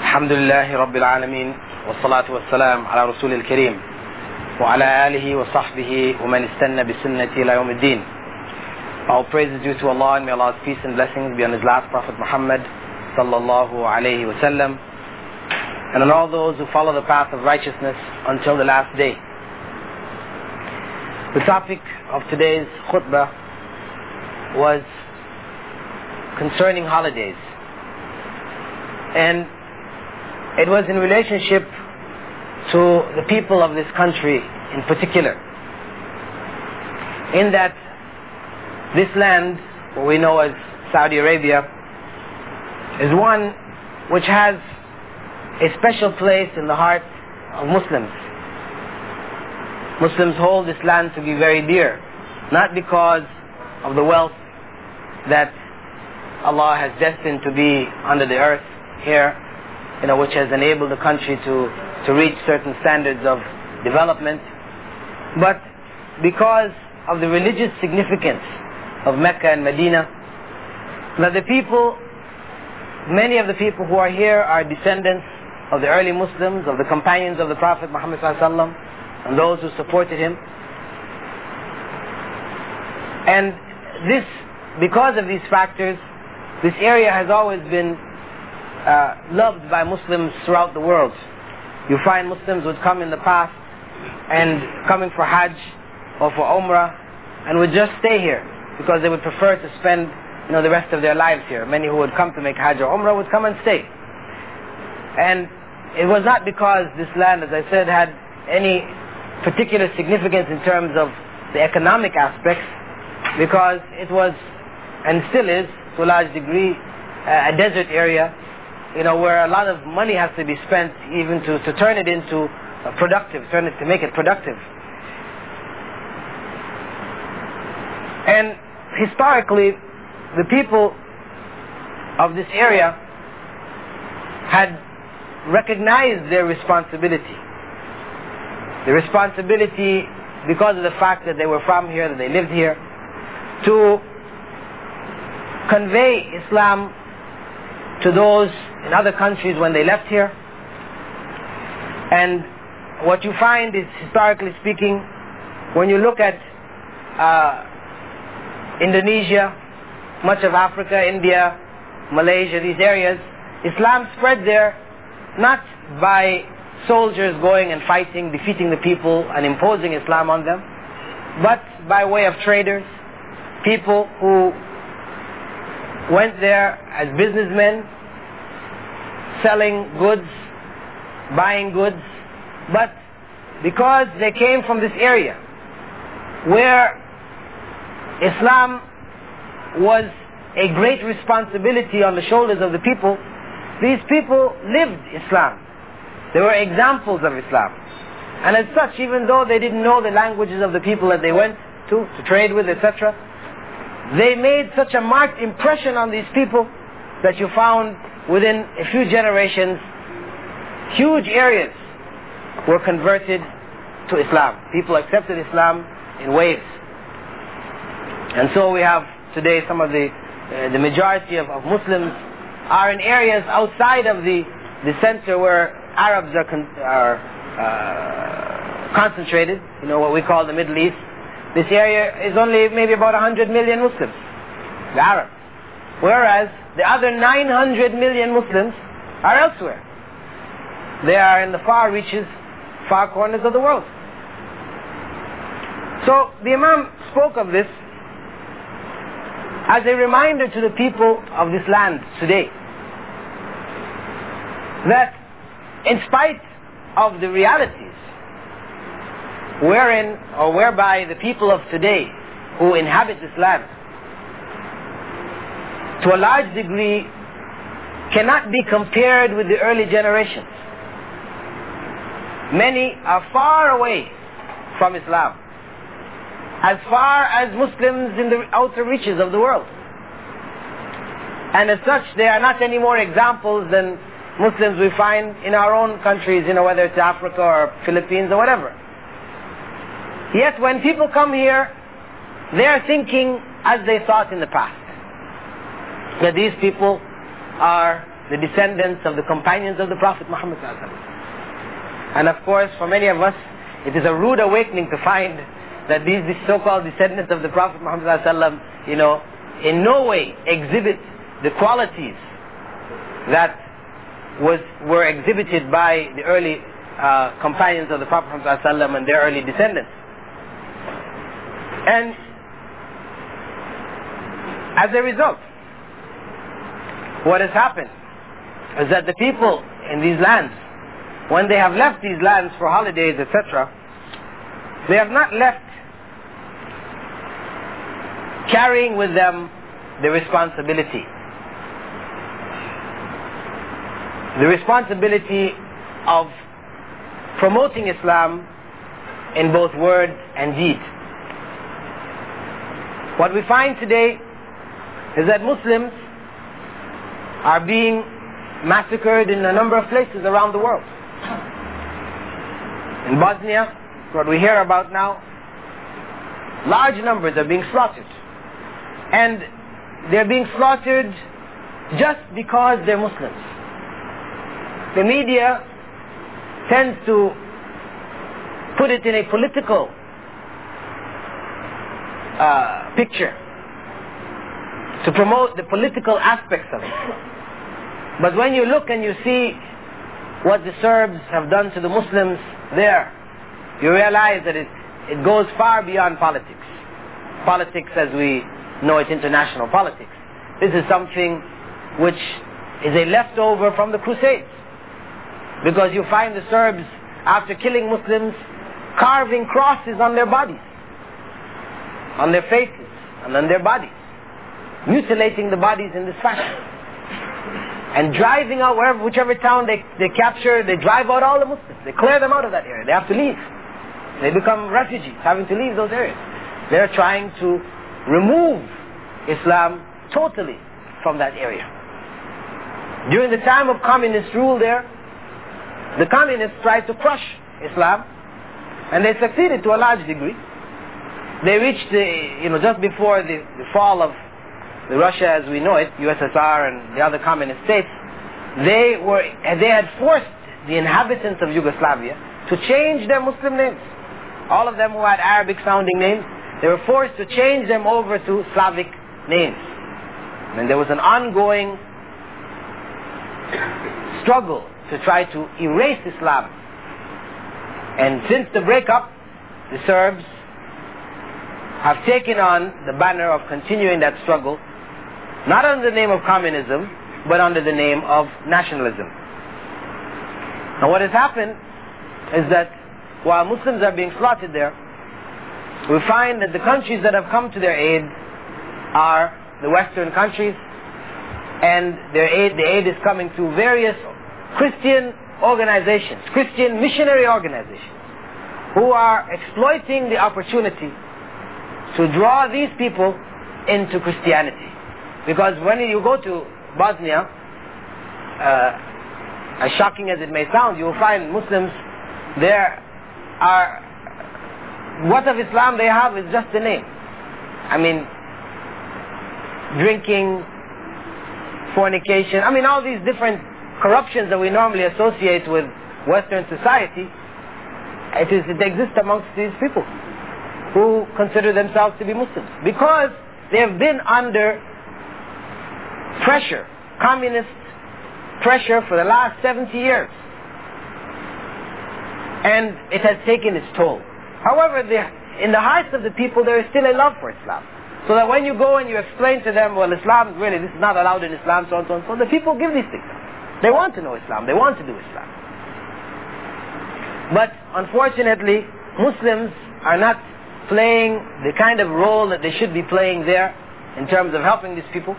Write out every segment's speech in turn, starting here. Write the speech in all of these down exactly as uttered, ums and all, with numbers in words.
الحمد لله رب العالمين والصلاة والسلام على رسول الكريم وعلى آله وصحبه ومن استنى بسنة إلى يوم الدين. All praise is due to Allah, and may Allah's peace and blessings be on His last Prophet Muhammad sallallahu alayhi wa sallam, and on all those who follow the path of righteousness until the last day. The topic of today's khutbah was concerning holidays, and it was in relationship to the people of this country in particular, in that this land, what we know as Saudi Arabia, is one which has a special place in the heart of Muslims. Muslims hold this land to be very dear, not because of the wealth that Allah has destined to be under the earth here, you know, which has enabled the country to, to reach certain standards of development, but because of the religious significance of Mecca and Medina. That the people, many of the people who are here are descendants of the early Muslims, of the companions of the Prophet Muhammad sallallahu alaihi wasallam, and those who supported him. And this, because of these factors, this area has always been uh, loved by Muslims throughout the world. You find Muslims would come in the past and coming for Hajj or for Umrah and would just stay here because they would prefer to spend, you know, the rest of their lives here. Many who would come to make Hajj or Umrah would come and stay. And it was not because this land, as I said, had any particular significance in terms of the economic aspects, because it was, and still is, to a large degree, uh, a desert area, you know, where a lot of money has to be spent even to, to turn it into uh, productive, turn it to make it productive. And historically, the people of this area had recognized their responsibility. The responsibility, because of the fact that they were from here, that they lived here, to convey Islam to those in other countries when they left here. And what you find is, historically speaking, when you look at uh, Indonesia, much of Africa, India, Malaysia, these areas, Islam spread there not by soldiers going and fighting, defeating the people and imposing Islam on them, but by way of traders, people who went there as businessmen, selling goods, buying goods, but because they came from this area where Islam was a great responsibility on the shoulders of the people, these people lived Islam. They were examples of Islam. And as such, even though they didn't know the languages of the people that they went to, to trade with, et cetera, they made such a marked impression on these people that you found within a few generations, huge areas were converted to Islam. People accepted Islam in waves. And so we have today some of the uh, the majority of, of Muslims are in areas outside of the, the center where Arabs are, con are uh, concentrated, you know, what we call the Middle East. This area is only maybe about one hundred million Muslims, the Arabs. Whereas the other nine hundred million Muslims are elsewhere. They are in the far reaches, far corners of the world. So the Imam spoke of this as a reminder to the people of this land today, that in spite of the realities wherein or whereby the people of today who inhabit this land to a large degree cannot be compared with the early generations. Many are far away from Islam, as far as Muslims in the outer reaches of the world. And as such, they are not any more examples than Muslims we find in our own countries, you know, whether it's Africa or Philippines or whatever. Yet when people come here, they are thinking as they thought in the past. That these people are the descendants of the companions of the Prophet Muhammad sallallahu alaihi wasallam. And of course, for many of us, it is a rude awakening to find that these, these so-called descendants of the Prophet Muhammad sallallahu alaihi wasallam, you know, in no way exhibit the qualities that was were exhibited by the early uh, companions of the Prophet Muhammad sallallahu alaihi wasallam and their early descendants. And as a result, what has happened is that the people in these lands, when they have left these lands for holidays, et cetera, they have not left carrying with them the responsibility. The responsibility of promoting Islam in both word and deed. What we find today is that Muslims are being massacred in a number of places around the world. In Bosnia, what we hear about now, large numbers are being slaughtered. And they're being slaughtered just because they're Muslims. The media tends to put it in a political uh, picture, to promote the political aspects of it. But when you look and you see what the Serbs have done to the Muslims there, you realize that it, it goes far beyond politics. Politics as we know it, international politics. This is something which is a leftover from the Crusades. Because you find the Serbs, after killing Muslims, carving crosses on their bodies, on their faces, and on their bodies, mutilating the bodies in this fashion, and driving out wherever, whichever town they, they capture, they drive out all the Muslims, they clear them out of that area, they have to leave, they become refugees, having to leave those areas. They're trying to remove Islam totally from that area. During the time of communist rule there, the communists tried to crush Islam, and they succeeded to a large degree. They reached the, you know, just before the, the fall of the Russia as we know it, U S S R and the other communist states, they were, they had forced the inhabitants of Yugoslavia to change their Muslim names. All of them who had Arabic sounding names, they were forced to change them over to Slavic names. And there was an ongoing struggle to try to erase Islam. And since the breakup, the Serbs have taken on the banner of continuing that struggle, not under the name of communism, but under the name of nationalism. And what has happened is that while Muslims are being slaughtered there, we find that the countries that have come to their aid are the Western countries, and their aid, the aid is coming through various Christian organizations, Christian missionary organizations, who are exploiting the opportunity to draw these people into Christianity. Because when you go to Bosnia, uh, as shocking as it may sound, you will find Muslims there are, what of Islam they have is just the name. I mean, drinking, fornication, I mean all these different corruptions that we normally associate with Western society, it, is, it exists amongst these people who consider themselves to be Muslims. Because they have been under pressure, communist pressure for the last seventy years. And it has taken its toll. However, the, in the hearts of the people there is still a love for Islam. So that when you go and you explain to them, well, Islam, really, this is not allowed in Islam, so on, so on, so on, the people give these things. They want to know Islam, they want to do Islam. But unfortunately, Muslims are not playing the kind of role that they should be playing there in terms of helping these people.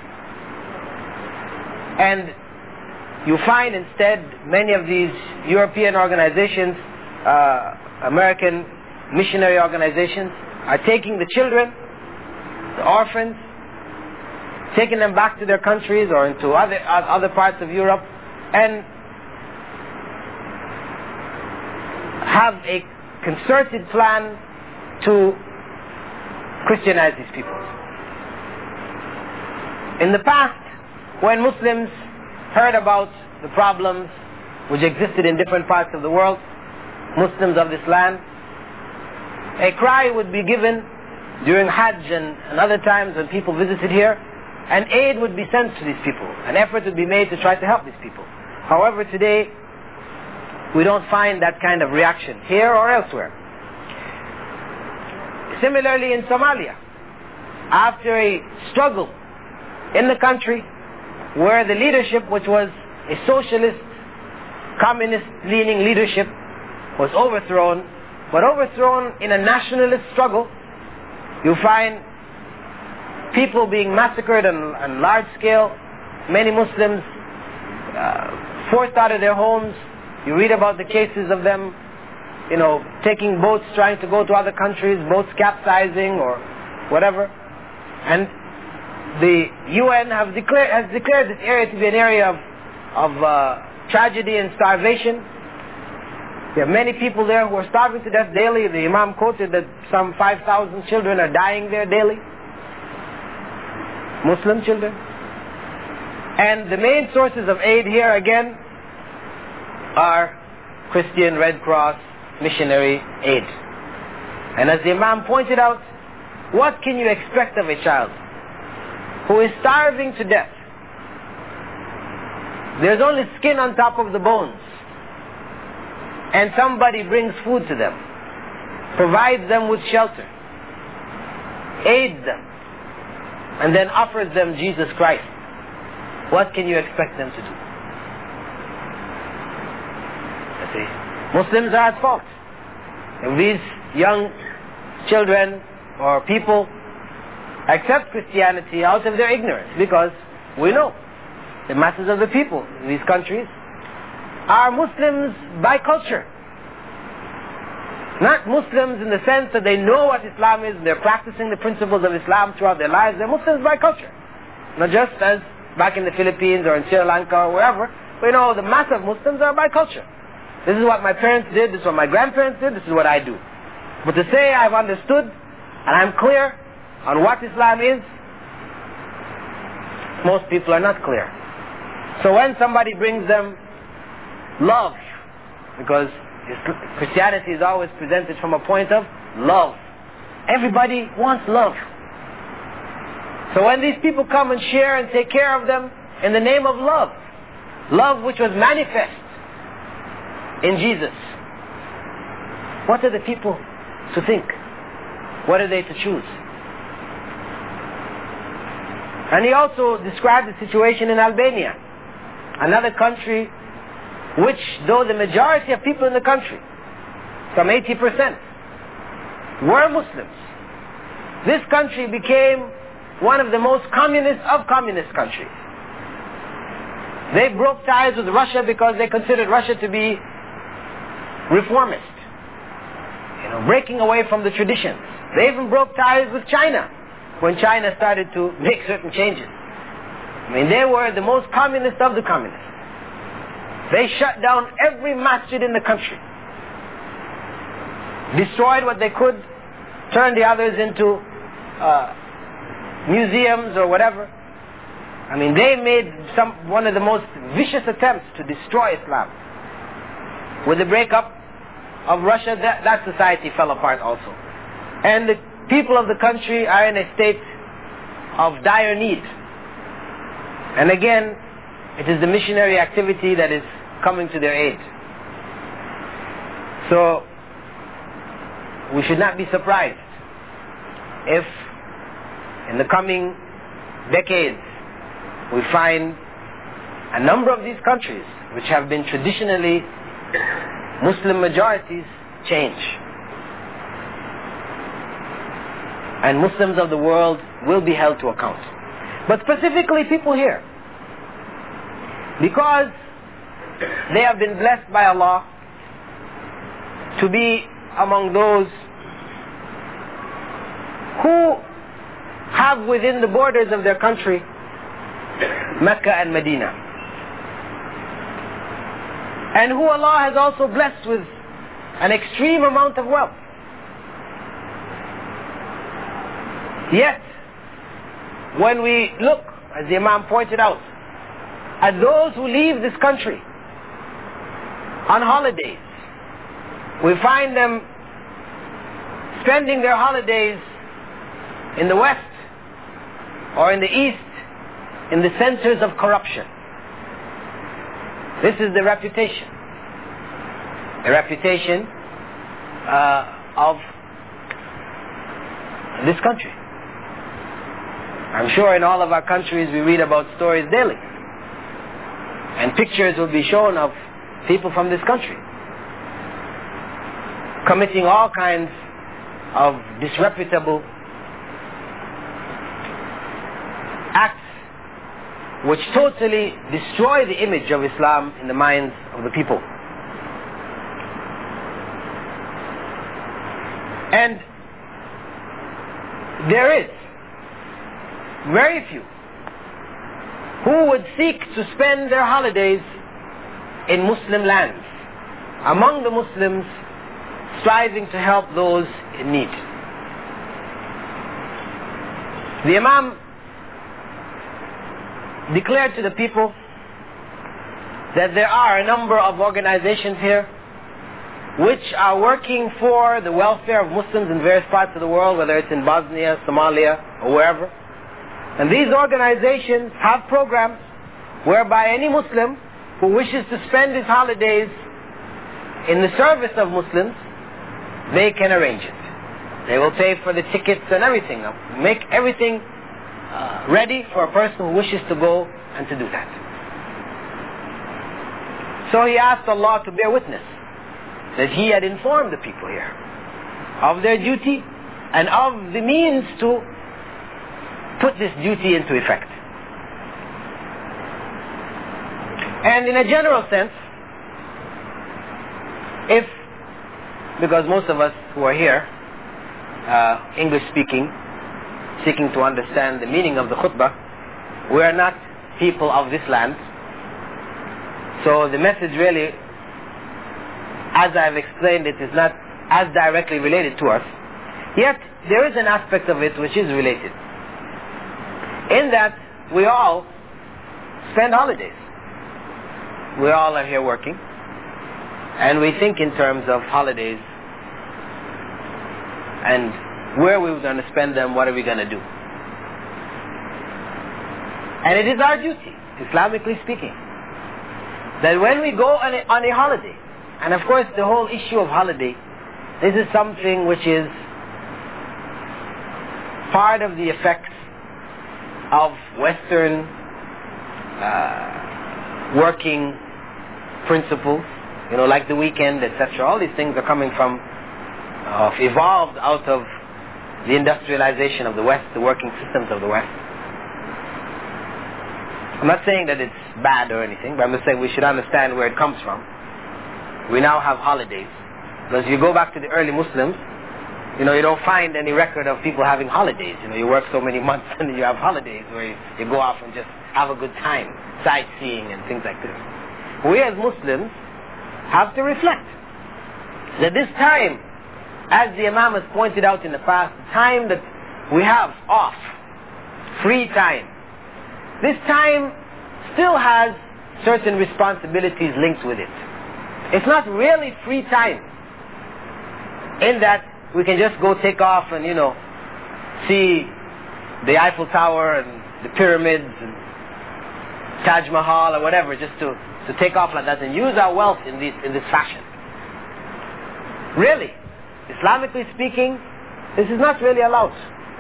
And you find instead many of these European organizations, uh, American missionary organizations, are taking the children, the orphans, taking them back to their countries or into other, other parts of Europe, and have a concerted plan to Christianize these people. In the past, when Muslims heard about the problems which existed in different parts of the world, Muslims of this land, a cry would be given during Hajj and, and other times when people visited here, and aid would be sent to these people. An effort would be made to try to help these people. However, today, we don't find that kind of reaction here or elsewhere. Similarly in Somalia, after a struggle in the country where the leadership, which was a socialist, communist-leaning leadership, was overthrown, but overthrown in a nationalist struggle, you find people being massacred on, on large scale, many Muslims uh, forced out of their homes. You read about the cases of them, you know, taking boats, trying to go to other countries, boats capsizing or whatever. And the U N have declared, has declared this area to be an area of, of uh, tragedy and starvation. There are many people there who are starving to death daily. The Imam quoted that some five thousand children are dying there daily. Muslim children. And the main sources of aid here again are Christian Red Cross missionary aid. And as the Imam pointed out, what can you expect of a child who is starving to death? There's only skin on top of the bones. And somebody brings food to them, provides them with shelter, aids them, and then offers them Jesus Christ. What can you expect them to do? You see, Muslims are at fault. If these young children or people accept Christianity out of their ignorance, because we know the masses of the people in these countries are Muslims by culture. Not Muslims in the sense that they know what Islam is and they're practicing the principles of Islam throughout their lives. They're Muslims by culture. Not just as back in the Philippines or in Sri Lanka or wherever. We know the mass of Muslims are by culture. This is what my parents did, this is what my grandparents did, this is what I do. But to say I've understood and I'm clear on what Islam is, most people are not clear. So when somebody brings them love, because Christianity is always presented from a point of love. Everybody wants love. So when these people come and share and take care of them in the name of love, love which was manifest in Jesus, what are the people to think? What are they to choose? And he also described the situation in Albania, another country which, though the majority of people in the country, some eighty percent, were Muslims, this country became one of the most communist of communist countries. They broke ties with Russia because they considered Russia to be reformist, you know, breaking away from the traditions. They even broke ties with China when China started to make certain changes. I mean, they were the most communist of the communists. They shut down every masjid in the country, destroyed what they could, turned the others into uh, museums or whatever. I mean, they made some one of the most vicious attempts to destroy Islam. With the breakup of Russia, that, that society fell apart also. And the people of the country are in a state of dire need. And again, it is the missionary activity that is coming to their aid. So, we should not be surprised if in the coming decades we find a number of these countries which have been traditionally Muslim majorities change. And Muslims of the world will be held to account. But specifically people here, because they have been blessed by Allah to be among those who have within the borders of their country Mecca and Medina, and who Allah has also blessed with an extreme amount of wealth. Yet, when we look, as the Imam pointed out, at those who leave this country on holidays. We find them spending their holidays in the West or in the East, in the centers of corruption. This is the reputation. A reputation uh, of this country. I'm sure in all of our countries we read about stories daily. And pictures will be shown of people from this country committing all kinds of disreputable acts which totally destroy the image of Islam in the minds of the people. And there is very few who would seek to spend their holidays in Muslim lands, among the Muslims, striving to help those in need. The Imam declared to the people that there are a number of organizations here which are working for the welfare of Muslims in various parts of the world, whether it's in Bosnia, Somalia, or wherever. And these organizations have programs whereby any Muslim who wishes to spend his holidays in the service of Muslims, they can arrange it. They will pay for the tickets and everything, make everything uh, ready for a person who wishes to go and to do that. So he asked Allah to bear witness that he had informed the people here of their duty and of the means to put this duty into effect. And in a general sense, if, because most of us who are here, uh, English speaking, seeking to understand the meaning of the khutbah, we are not people of this land. So the message really, as I've explained it, is not as directly related to us. Yet, there is an aspect of it which is related. In that, we all spend holidays. We all are here working. And we think in terms of holidays and where we're going to spend them, what are we going to do. And it is our duty, Islamically speaking, that when we go on a, on a holiday, and of course the whole issue of holiday, this is something which is part of the effects of Western uh, working principles, you know, like the weekend, et cetera. All these things are coming from, uh, evolved out of the industrialization of the West, the working systems of the West. I'm not saying that it's bad or anything, but I'm just saying we should understand where it comes from. We now have holidays. Because if you go back to the early Muslims, you know, you don't find any record of people having holidays. You know, you work so many months and you have holidays where you, you go off and just have a good time, sightseeing and things like this. We as Muslims have to reflect that this time, as the Imam has pointed out in the past, the time that we have off, free time, this time still has certain responsibilities linked with it. It's not really free time in that we can just go take off and, you know, see the Eiffel Tower and the pyramids and Taj Mahal or whatever, just to, to take off like that and use our wealth in this, in this fashion. Really, Islamically speaking, this is not really allowed.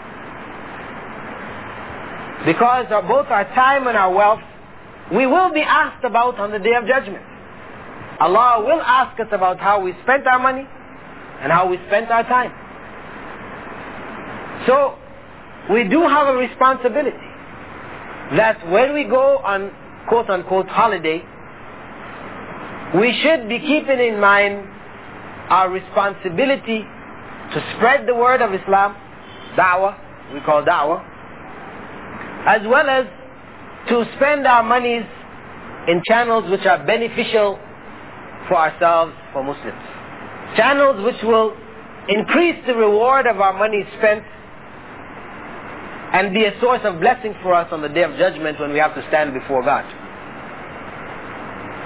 Because our, both our time and our wealth, we will be asked about on the Day of Judgment. Allah will ask us about how we spent our money and how we spent our time. So, we do have a responsibility that when we go on quote-unquote holiday, we should be keeping in mind our responsibility to spread the word of Islam, da'wah, we call da'wah, as well as to spend our monies in channels which are beneficial for ourselves, for Muslims. Channels which will increase the reward of our money spent and be a source of blessing for us on the Day of Judgment when we have to stand before God.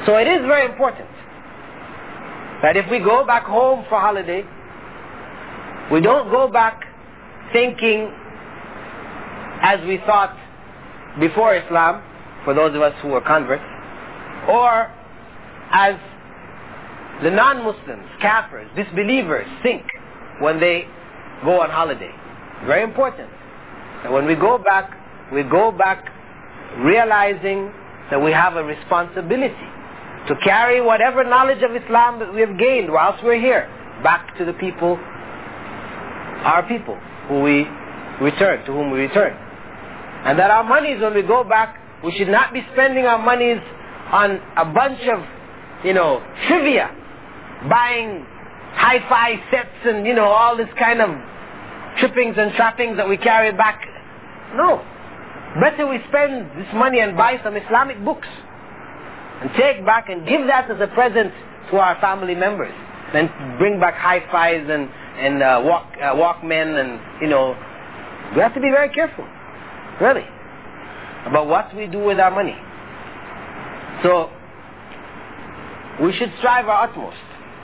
So it is very important that if we go back home for holiday, we don't go back thinking as we thought before Islam, for those of us who were converts, or as the non-Muslims, kafirs, disbelievers think when they go on holiday. Very important that when we go back, we go back realizing that we have a responsibility to carry whatever knowledge of Islam that we have gained whilst we're here back to the people, our people, who we return, to whom we return. And that our monies, when we go back, we should not be spending our monies on a bunch of, you know, trivia, buying hi-fi sets and, you know, all this kind of trippings and trappings that we carry back. No. Better we spend this money and buy some Islamic books and take back and give that as a present to our family members than bring back hi-fis and, and uh, walk, uh, Walkmen and, you know, we have to be very careful, really, about what we do with our money. So, we should strive our utmost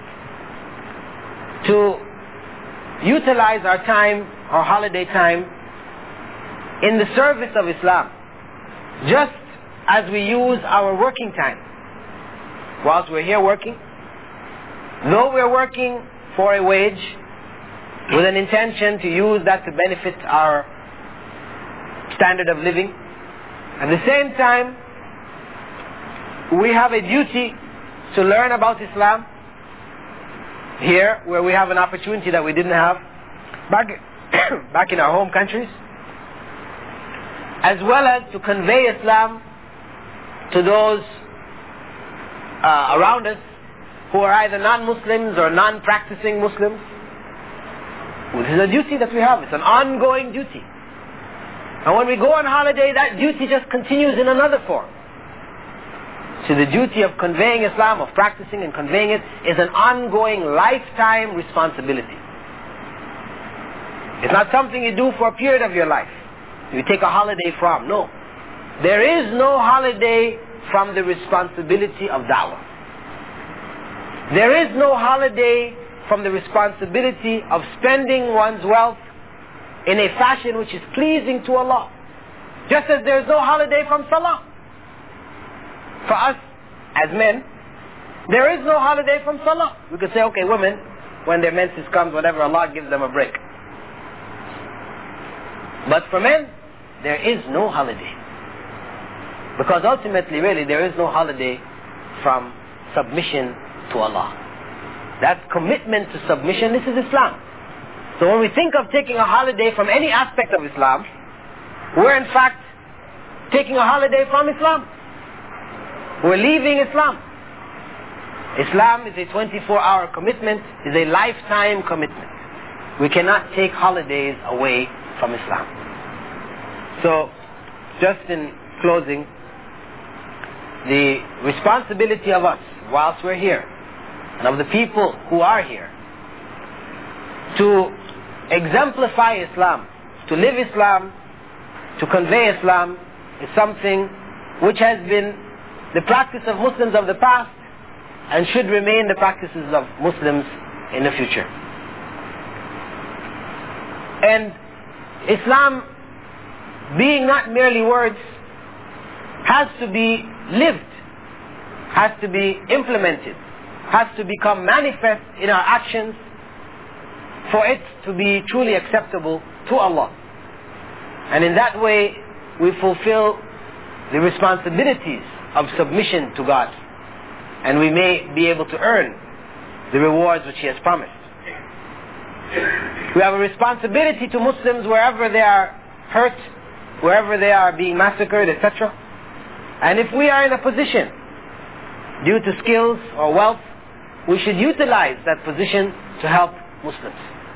to utilize our time, our holiday time, in the service of Islam, just as we use our working time. Whilst we're here working, though we're working for a wage, with an intention to use that to benefit our standard of living, at the same time, we have a duty to learn about Islam here, where we have an opportunity that we didn't have back, back in our home countries, as well as to convey Islam to those uh, around us who are either non-Muslims or non-practicing Muslims. This is a duty that we have. It's an ongoing duty. And when we go on holiday, that duty just continues in another form. So the duty of conveying Islam, of practicing and conveying it, is an ongoing lifetime responsibility. It's not something you do for a period of your life. You take a holiday from. No. There is no holiday from the responsibility of da'wah. There is no holiday from the responsibility of spending one's wealth in a fashion which is pleasing to Allah. Just as there is no holiday from salah. For us, as men, there is no holiday from salah. We could say, okay, women, when their menses comes, whatever, Allah gives them a break. But for men, there is no holiday. Because ultimately, really, there is no holiday from submission to Allah. That commitment to submission, this is Islam. So when we think of taking a holiday from any aspect of Islam, we're in fact taking a holiday from Islam. We're leaving Islam. Islam is a twenty-four hour commitment, is a lifetime commitment. We cannot take holidays away from Islam. So, just in closing, the responsibility of us, whilst we're here, and of the people who are here, to exemplify Islam, to live Islam, to convey Islam, is something which has been the practice of Muslims of the past and should remain the practices of Muslims in the future. And Islam, being not merely words, has to be lived, has to be implemented, has to become manifest in our actions for it to be truly acceptable to Allah. And in that way, we fulfill the responsibilities of submission to God, and we may be able to earn the rewards which He has promised. We have a responsibility to Muslims wherever they are hurt, wherever they are being massacred, et cetera. And if we are in a position, due to skills or wealth, we should utilize that position to help Muslims.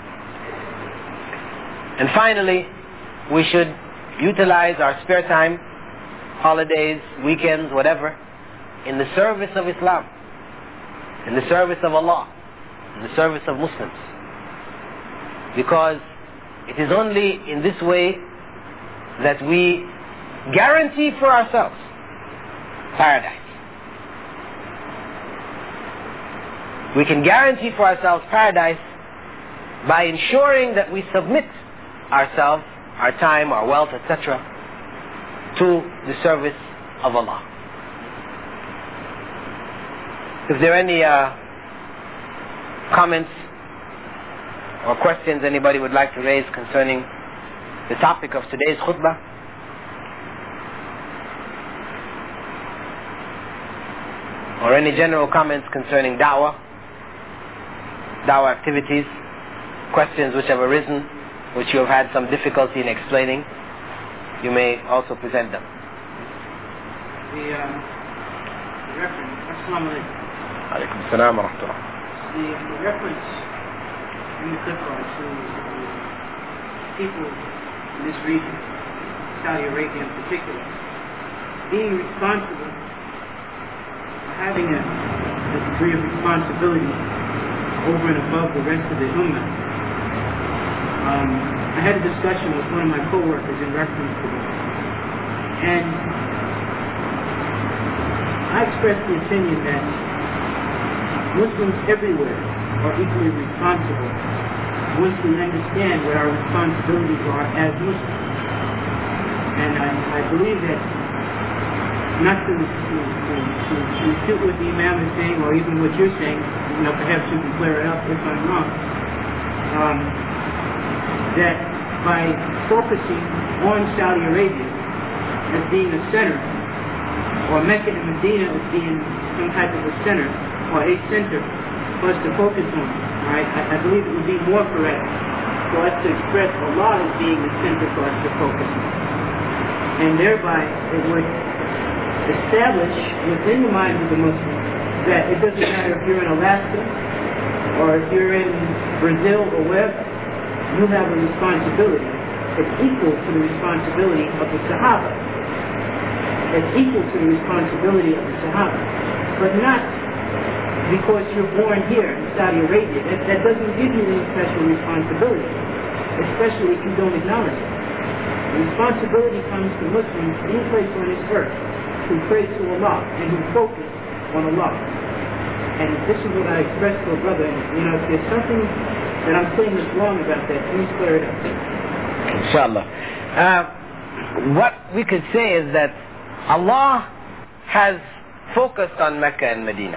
And finally, we should utilize our spare time, holidays, weekends, whatever, in the service of Islam, in the service of Allah, in the service of Muslims. Because it is only in this way that we guarantee for ourselves paradise. We can guarantee for ourselves paradise by ensuring that we submit ourselves, our time, our wealth, et cetera, to the service of Allah. If there are any uh, comments or questions anybody would like to raise concerning the topic of today's khutbah? Or any general comments concerning da'wah, da'wah activities, questions which have arisen, which you have had some difficulty in explaining, you may also present them. The uh, reference, Assalamu alaikum. Alaikum assalam wa rahmatullah. The, the reference in the Qur'an to the people in this region, Saudi Arabia in particular, being responsible, having a, a degree of responsibility over and above the rest of the Ummah. Um, I had a discussion with one of my co-workers in reference to this. And I expressed the opinion that Muslims everywhere are equally responsible once we understand what our responsibilities are as Muslims. And I, I believe that not to, to, to, to, to refute what the Imam is saying, or even what you're saying, you know, perhaps you can clear it up if I'm wrong, um, that by focusing on Saudi Arabia as being a center, or Mecca and Medina as being some type of a center, or a center for us to focus on, right? I, I believe it would be more correct for us to express Allah as being the center for us to focus on. And thereby, it would establish within the minds of the Muslims that it doesn't matter if you're in Alaska or if you're in Brazil or wherever, you have a responsibility that's equal to the responsibility of the Sahaba. It's equal to the responsibility of the Sahaba. But not because you're born here in Saudi Arabia. That, that doesn't give you any special responsibility, especially if you don't acknowledge it. The responsibility comes to Muslims any place on this earth who pray to Allah and who focus on Allah. And this is what I expressed to a brother. And, you know, if there's something that I'm saying is wrong about that, please clear it up. Inshallah. Uh, what we could say is that Allah has focused on Mecca and Medina.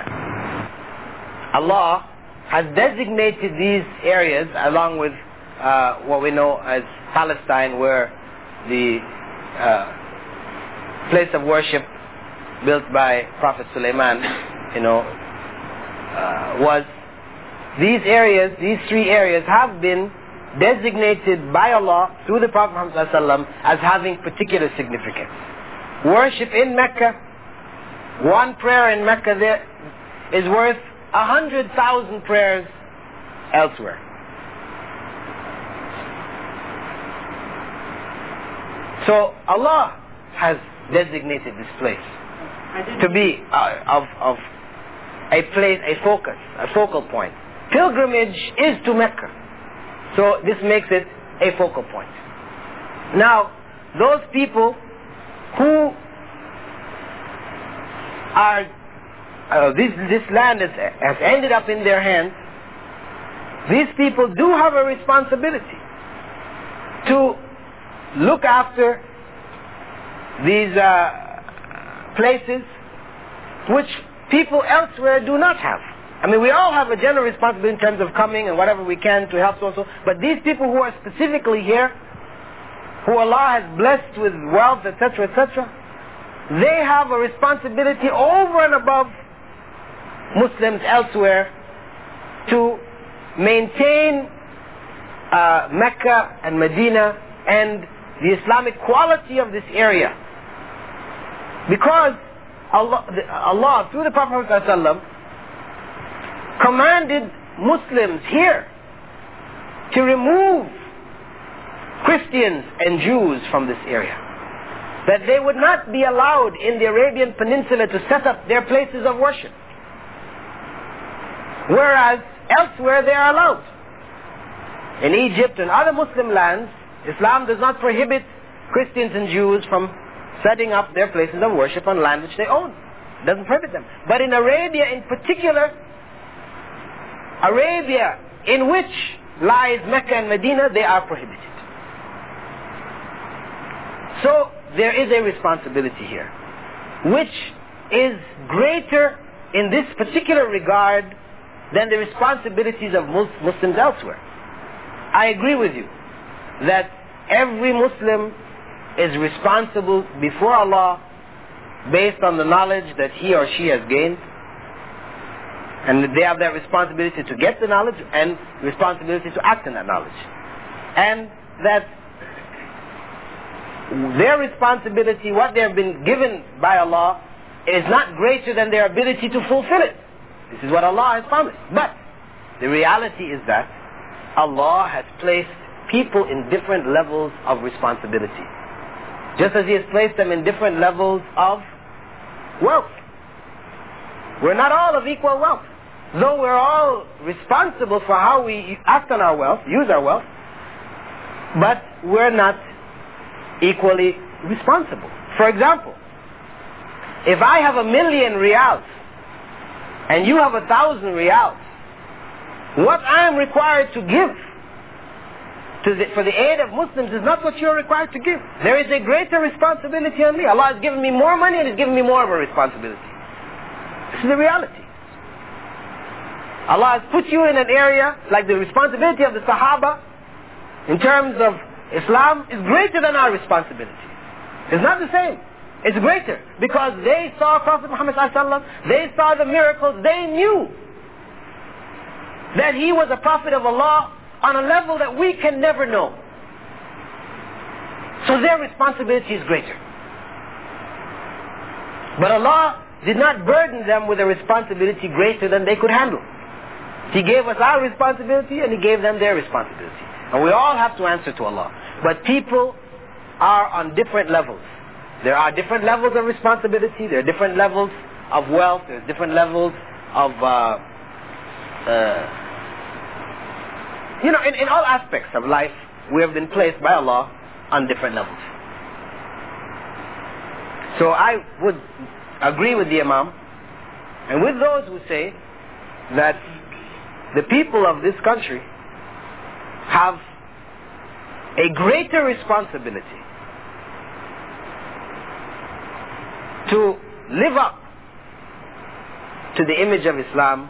Allah has designated these areas along with uh, what we know as Palestine, where the uh, place of worship built by Prophet Sulaiman, you know, uh, was. These areas, these three areas have been designated by Allah through the Prophet Muhammad ﷺ as having particular significance. Worship in Mecca, one prayer in Mecca there is worth a hundred thousand prayers elsewhere. So Allah has designated this place to be uh, of, of a place, a focus, a focal point. Pilgrimage is to Mecca, so this makes it a focal point. Now, those people who are, uh, this, this land is, has ended up in their hands, these people do have a responsibility to look after these uh, places which people elsewhere do not have. I mean, we all have a general responsibility in terms of coming and whatever we can to help also, but these people who are specifically here, who Allah has blessed with wealth, et cetera, et cetera, they have a responsibility over and above Muslims elsewhere to maintain uh, Mecca and Medina and the Islamic quality of this area. Because Allah, Allah through the Prophet ﷺ, commanded Muslims here to remove Christians and Jews from this area. That they would not be allowed in the Arabian Peninsula to set up their places of worship. Whereas elsewhere they are allowed. In Egypt and other Muslim lands, Islam does not prohibit Christians and Jews from setting up their places of worship on land which they own. It doesn't prohibit them. But in Arabia in particular, Arabia, in which lies Mecca and Medina, they are prohibited. So there is a responsibility here, which is greater in this particular regard than the responsibilities of Muslims elsewhere. I agree with you that every Muslim is responsible before Allah based on the knowledge that he or she has gained, and they have that responsibility to get the knowledge and responsibility to act in that knowledge, and that their responsibility, what they have been given by Allah, is not greater than their ability to fulfill it. This is what Allah has promised. But the reality is that Allah has placed people in different levels of responsibility, just as He has placed them in different levels of wealth. We're not all of equal wealth, though we're all responsible for how we act on our wealth, use our wealth, but we're not equally responsible. For example, if I have a million riyals and you have a thousand riyals, what I am required to give to the, for the aid of Muslims is not what you're required to give. There is a greater responsibility on me. Allah has given me more money and He's given me more of a responsibility. This is the reality. Allah has put you in an area like the responsibility of the Sahaba in terms of Islam is greater than our responsibility. It's not the same. It's greater because they saw Prophet Muhammad sallallahu alaihi wasallam, they saw the miracles, they knew that he was a prophet of Allah on a level that we can never know. So their responsibility is greater. But Allah did not burden them with a responsibility greater than they could handle. He gave us our responsibility and He gave them their responsibility. And we all have to answer to Allah. But people are on different levels. There are different levels of responsibility. There are different levels of wealth. There are different levels of, uh, uh, you know, in, in all aspects of life, we have been placed by Allah on different levels. So I would agree with the Imam and with those who say that the people of this country have a greater responsibility to live up to the image of Islam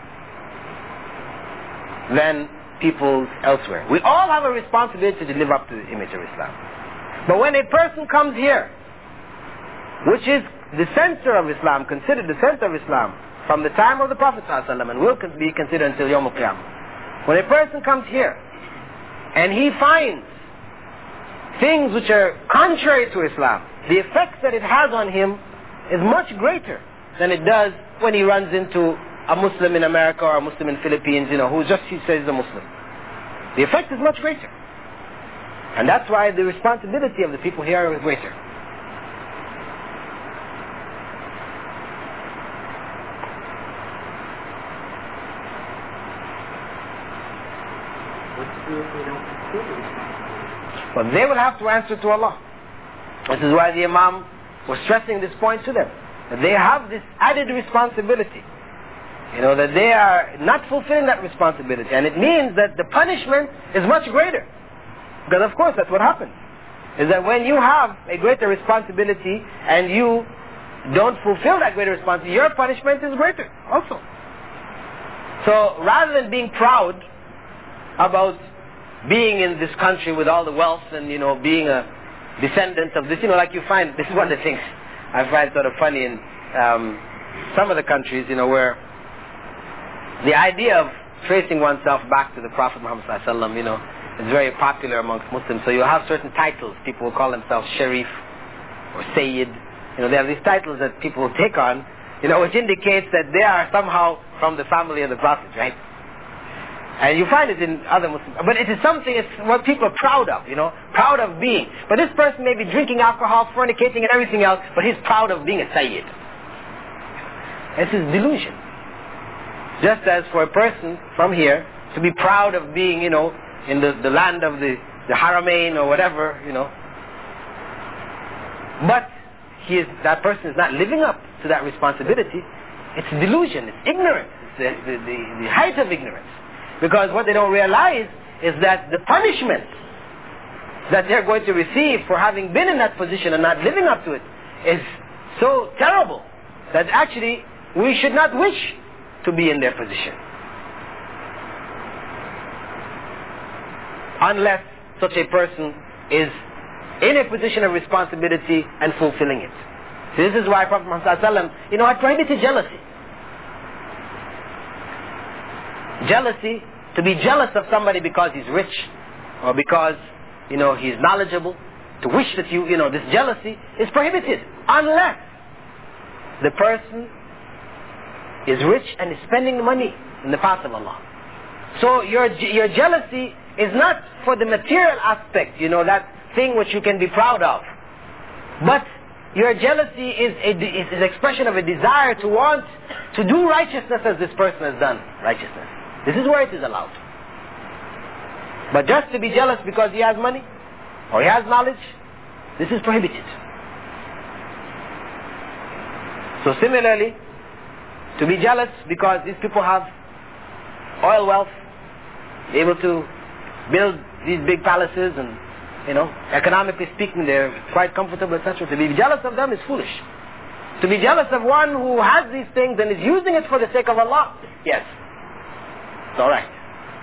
than people elsewhere. We all have a responsibility to live up to the image of Islam. But when a person comes here, which is the center of Islam, considered the center of Islam from the time of the Prophet ﷺ and will be considered until Yawm al-Qiyamah. When a person comes here and he finds things which are contrary to Islam, the effects that it has on him is much greater than it does when he runs into a Muslim in America or a Muslim in Philippines, you know, who just he says is a Muslim. The effect is much greater. And that's why the responsibility of the people here is greater. But they will have to answer to Allah. This is why the Imam was stressing this point to them, that they have this added responsibility, you know, that they are not fulfilling that responsibility, and it means that the punishment is much greater, because of course that's what happens, is that when you have a greater responsibility and you don't fulfill that greater responsibility, your punishment is greater also. So rather than being proud about being in this country with all the wealth and, you know, being a descendant of this, you know, like you find, this is one of the things I find sort of funny in um, some of the countries, you know, where the idea of tracing oneself back to the Prophet Muhammad sallallahu alaihi wasallam, you know, is very popular amongst Muslims. So you'll have certain titles. People will call themselves Sharif or Sayyid. You know, they have these titles that people will take on, you know, which indicates that they are somehow from the family of the Prophet, right? And you find it in other Muslims. But it is something, it's what people are proud of, you know, proud of being. But this person may be drinking alcohol, fornicating and everything else, but he's proud of being a Sayyid. This is delusion. Just as for a person from here to be proud of being, you know, in the, the land of the, the Haramain or whatever, you know. But he is, that person is not living up to that responsibility. It's delusion, it's ignorance. the, the, the, the height of ignorance. Because what they don't realize is that the punishment that they're going to receive for having been in that position and not living up to it is so terrible that actually we should not wish to be in their position. Unless such a person is in a position of responsibility and fulfilling it. This is why Prophet Muhammad sallallahu alaihi wasallam, you know, had prohibited jealousy. Jealousy, to be jealous of somebody because he's rich or because, you know, he's knowledgeable, to wish that you, you know, this jealousy is prohibited unless the person is rich and is spending money in the path of Allah. So your your jealousy is not for the material aspect, you know, that thing which you can be proud of. But your jealousy is a, is an expression of a desire to want to do righteousness as this person has done righteousness. This is where it is allowed. But just to be jealous because he has money or he has knowledge, this is prohibited. So similarly, to be jealous because these people have oil wealth, able to build these big palaces and, you know, economically speaking, they're quite comfortable, et cetera. To be jealous of them is foolish. To be jealous of one who has these things and is using it for the sake of Allah, yes, it's all right.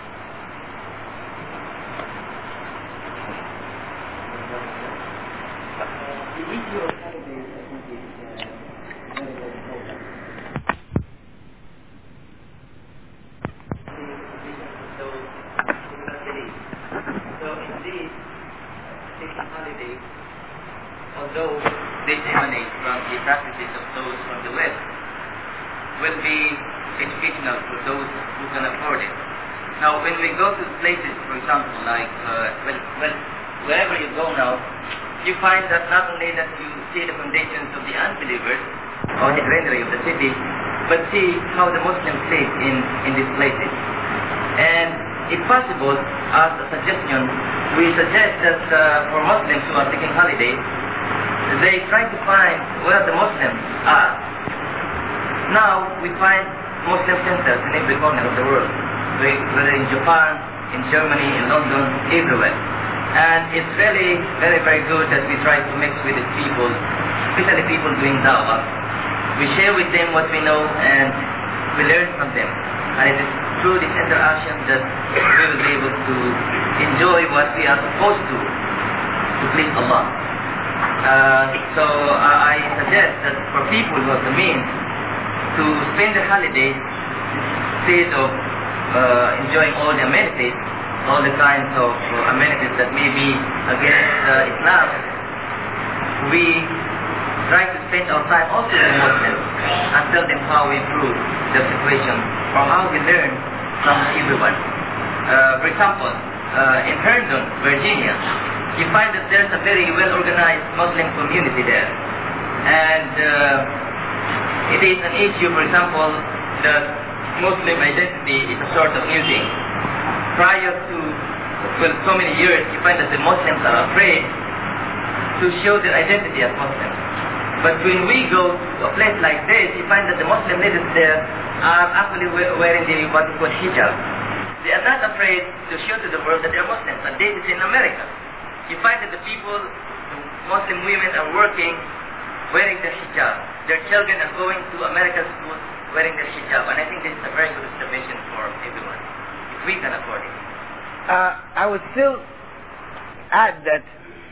Although they emanate from the practices of those from the West, will be educational for those who can afford it. Now, when we go to places, for example, like, uh, well, well, wherever you go now, you find that not only that you see the foundations of the unbelievers or the greenery of the city, but see how the Muslims live in, in these places. And if possible, as a suggestion, we suggest that uh, for Muslims who are taking holiday, they try to find where the Muslims are. Now we find Muslim centers in every corner of the world, whether in Japan, in Germany, in London, everywhere. And it's really very, very good that we try to mix with the people, especially people doing da'wah. We share with them what we know and we learn from them. And it is through this interaction that we will be able to enjoy what we are supposed to, to please Allah. Uh, so uh, I suggest that for people who have the means to spend the holiday instead of uh, enjoying all the amenities, all the kinds of uh, amenities that may be against uh, Islam, we try to spend our time also with Muslims and tell them how we improve the situation or how we learn from everyone. Uh, for example, uh, in Herndon, Virginia, you find that there's a very well-organized Muslim community there. And uh, it is an issue, for example, that Muslim identity is a sort of muting. Prior to, well, so many years, you find that the Muslims are afraid to show their identity as Muslims. But when we go to a place like this, you find that the Muslim leaders there are actually wearing the, what we call hijab. They are not afraid to show to the world that they are Muslims. And this is in America. You find that the people, the Muslim women are working wearing their hijab. Their children are going to American schools wearing their hijab. And I think this is a very good observation for everyone, if we can afford it. Uh, I would still add that,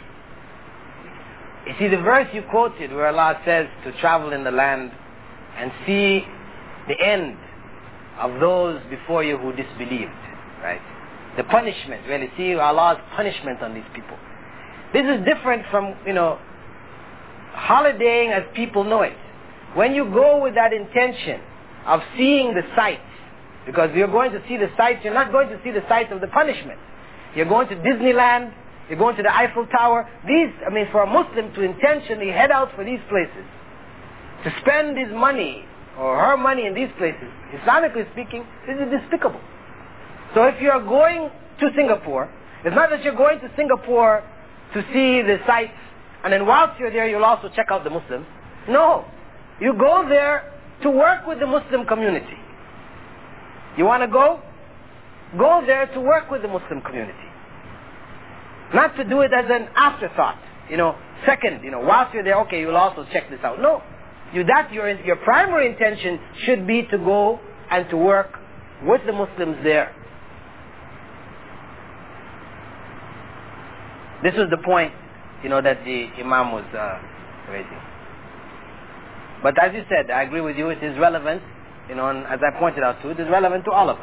you see, the verse you quoted where Allah says to travel in the land and see the end of those before you who disbelieved, right? The punishment, really, see Allah's punishment on these people. This is different from, you know, holidaying as people know it. When you go with that intention of seeing the sights, because you're going to see the sights, you're not going to see the sights of the punishment. You're going to Disneyland, you're going to the Eiffel Tower. These, I mean, for a Muslim to intentionally head out for these places, to spend his money or her money in these places, Islamically speaking, this is despicable. So if you're going to Singapore, it's not that you're going to Singapore to see the sights, and then whilst you're there, you'll also check out the Muslims. No. You go there to work with the Muslim community. You want to go? Go there to work with the Muslim community. Not to do it as an afterthought. You know, second, you know, whilst you're there, okay, you'll also check this out. No. You, that your, your primary intention should be to go and to work with the Muslims there. This was the point, you know, that the Imam was uh, raising. But as you said, I agree with you, it is relevant, you know, and as I pointed out too, it is relevant to all of us.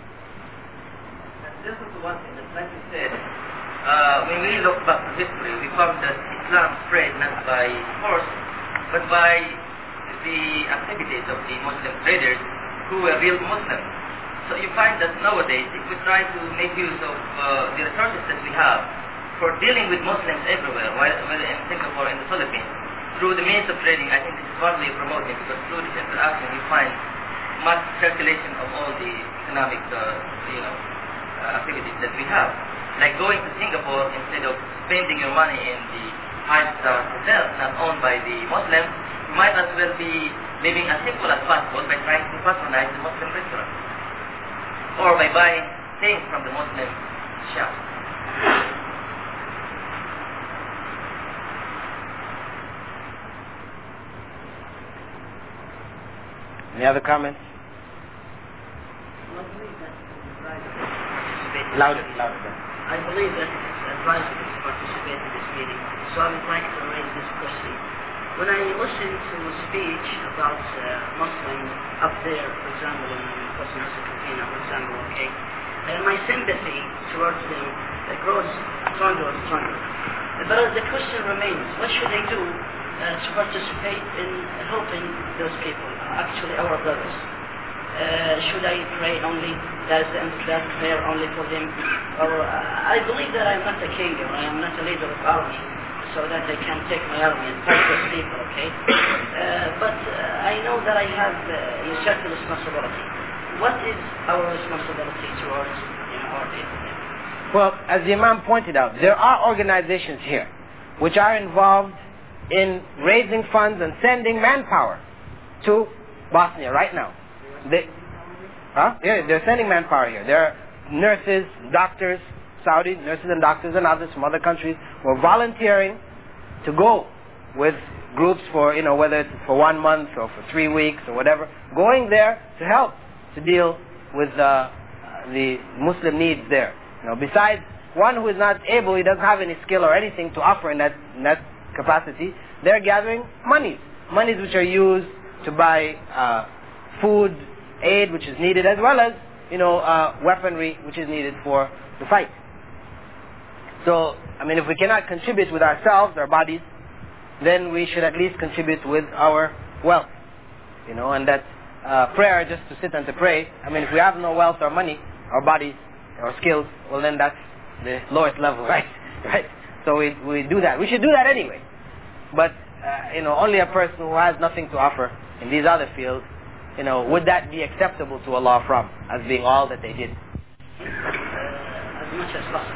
This is one thing that, like you said, uh, when we look back to history, we found that Islam spread not by force, but by the activities of the Muslim traders who were real Muslims. So you find that nowadays, if we try to make use of uh, the resources that we have for dealing with Muslims everywhere, whether in Singapore, in the Philippines, through the means of trading, I think this is what we are promoting, because through this interaction we find mass circulation of all the economic, uh, you know, uh, activities that we have. Like going to Singapore, instead of spending your money in the five-star hotels not owned by the Muslims, you might as well be living as simple as possible by trying to patronize the Muslim restaurants, or by buying things from the Muslim shops. Any other comments? Louder, louder. I believe that it's advisable to participate in this meeting, so I would like to raise this question. When I listen to a speech about uh, Muslims up there, for example, in Bosnia and Herzegovina, for example, okay, uh, my sympathy towards them uh, grows stronger and stronger. But the question remains, what should I do uh, to participate in helping those people, actually our brothers? Uh, should I pray only, that is the end of that prayer only for them? Or uh, I believe that I am not a king, or I am not a leader of army, so that I can take my army and fight those people, okay? Uh, but uh, I know that I have uh, a certain responsibility. What is our responsibility towards, you know, our people? Well, as the Imam pointed out, there are organizations here which are involved in raising funds and sending manpower to Bosnia right now. They, huh? Yeah, they're sending manpower here. There are nurses, doctors, Saudi nurses and doctors and others from other countries who are volunteering to go with groups for, you know, whether it's for one month or for three weeks or whatever, going there to help to deal with uh, the Muslim needs there. You know, besides one who is not able, he doesn't have any skill or anything to offer in that, in that capacity, they're gathering monies. Monies which are used to buy uh, food, aid which is needed, as well as, you know, uh, weaponry which is needed for the fight. So, I mean, if we cannot contribute with ourselves, our bodies, then we should at least contribute with our wealth. You know, and that uh, prayer, just to sit and to pray, I mean, if we have no wealth or money, our bodies, or skills, well then that's the lowest level, right? Right? So we, we do that. We should do that anyway. But, uh, you know, only a person who has nothing to offer in these other fields, you know, would that be acceptable to Allah from, as being all that they did? Uh, as much as possible.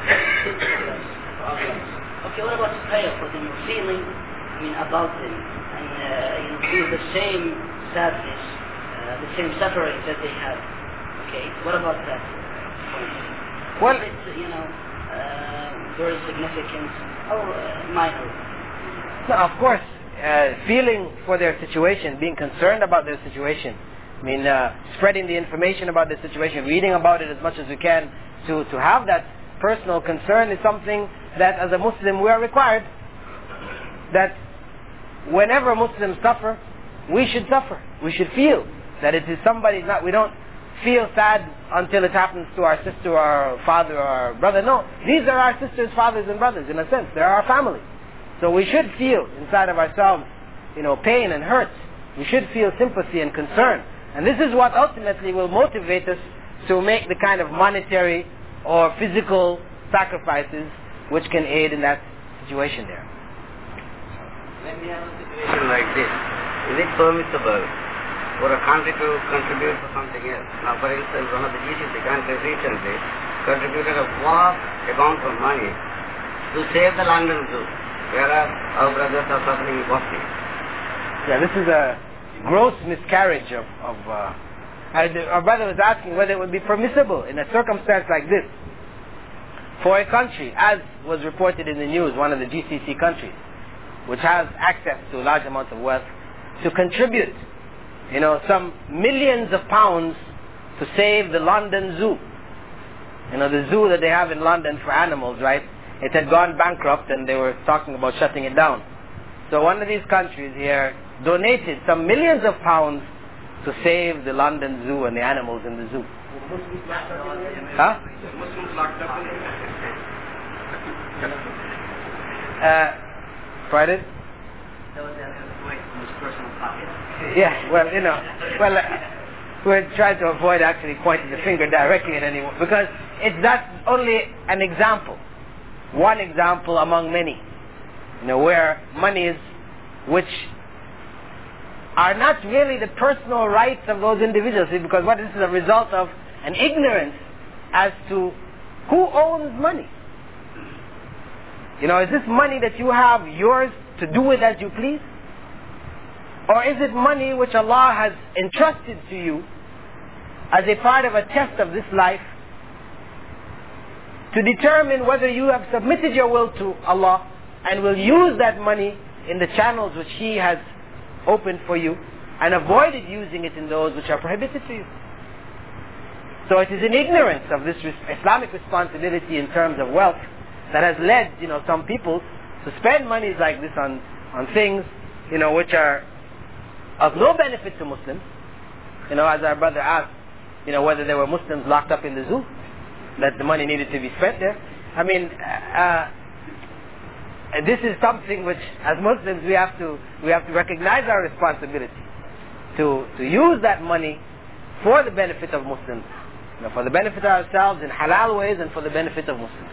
Okay, what about prayer for them, feeling, I mean, about them, and uh, you know, feel the same sadness, uh, the same suffering that they have. Okay, what about that point? Well, it's, you know, uh, very significant or uh, minor? No, of course, uh, feeling for their situation, being concerned about their situation, I mean, uh, spreading the information about the situation, reading about it as much as we can, to, to have that personal concern is something that as a Muslim we are required. That whenever Muslims suffer, we should suffer. We should feel that it is somebody's not, we don't feel sad until it happens to our sister or our father or our brother. No, these are our sisters, fathers and brothers in a sense. They're our family. So we should feel inside of ourselves, you know, pain and hurt. We should feel sympathy and concern. And this is what ultimately will motivate us to make the kind of monetary or physical sacrifices which can aid in that situation there. When we have a situation like this, is it permissible for a country to contribute to something else? Now, for instance, one of the G C C countries recently contributed a vast amount of money to save the London Zoo, whereas our brothers are suffering in Bosnia. Yeah, this is a gross miscarriage of, of uh, Uh, the, our brother was asking whether it would be permissible in a circumstance like this for a country, as was reported in the news, one of the G C C countries, which has access to large amounts of wealth, to contribute, you know, some millions of pounds to save the London Zoo. You know, the zoo that they have in London for animals, right? It had gone bankrupt and they were talking about shutting it down. So one of these countries here donated some millions of pounds to save the London Zoo and the animals in the zoo. Huh? Uh, Pardon? Yeah, well, you know, well, uh, we're trying to avoid actually pointing the finger directly at anyone, because it's that's only an example, one example among many, you know, where monies which are not really the personal rights of those individuals, because what this is a result of an ignorance as to who owns money. You know, is this money that you have yours to do with as you please? Or is it money which Allah has entrusted to you as a part of a test of this life to determine whether you have submitted your will to Allah and will use that money in the channels which He has opened for you, and avoided using it in those which are prohibited to you? So it is in ignorance of this Islamic responsibility in terms of wealth that has led, you know, some people to spend monies like this on, on things, you know, which are of no benefit to Muslims. You know, as our brother asked, you know, whether there were Muslims locked up in the zoo, that the money needed to be spent there. I mean, uh, this is something which, as Muslims, we have to we have to recognize our responsibility to to use that money for the benefit of Muslims, you know, for the benefit of ourselves in halal ways and for the benefit of Muslims.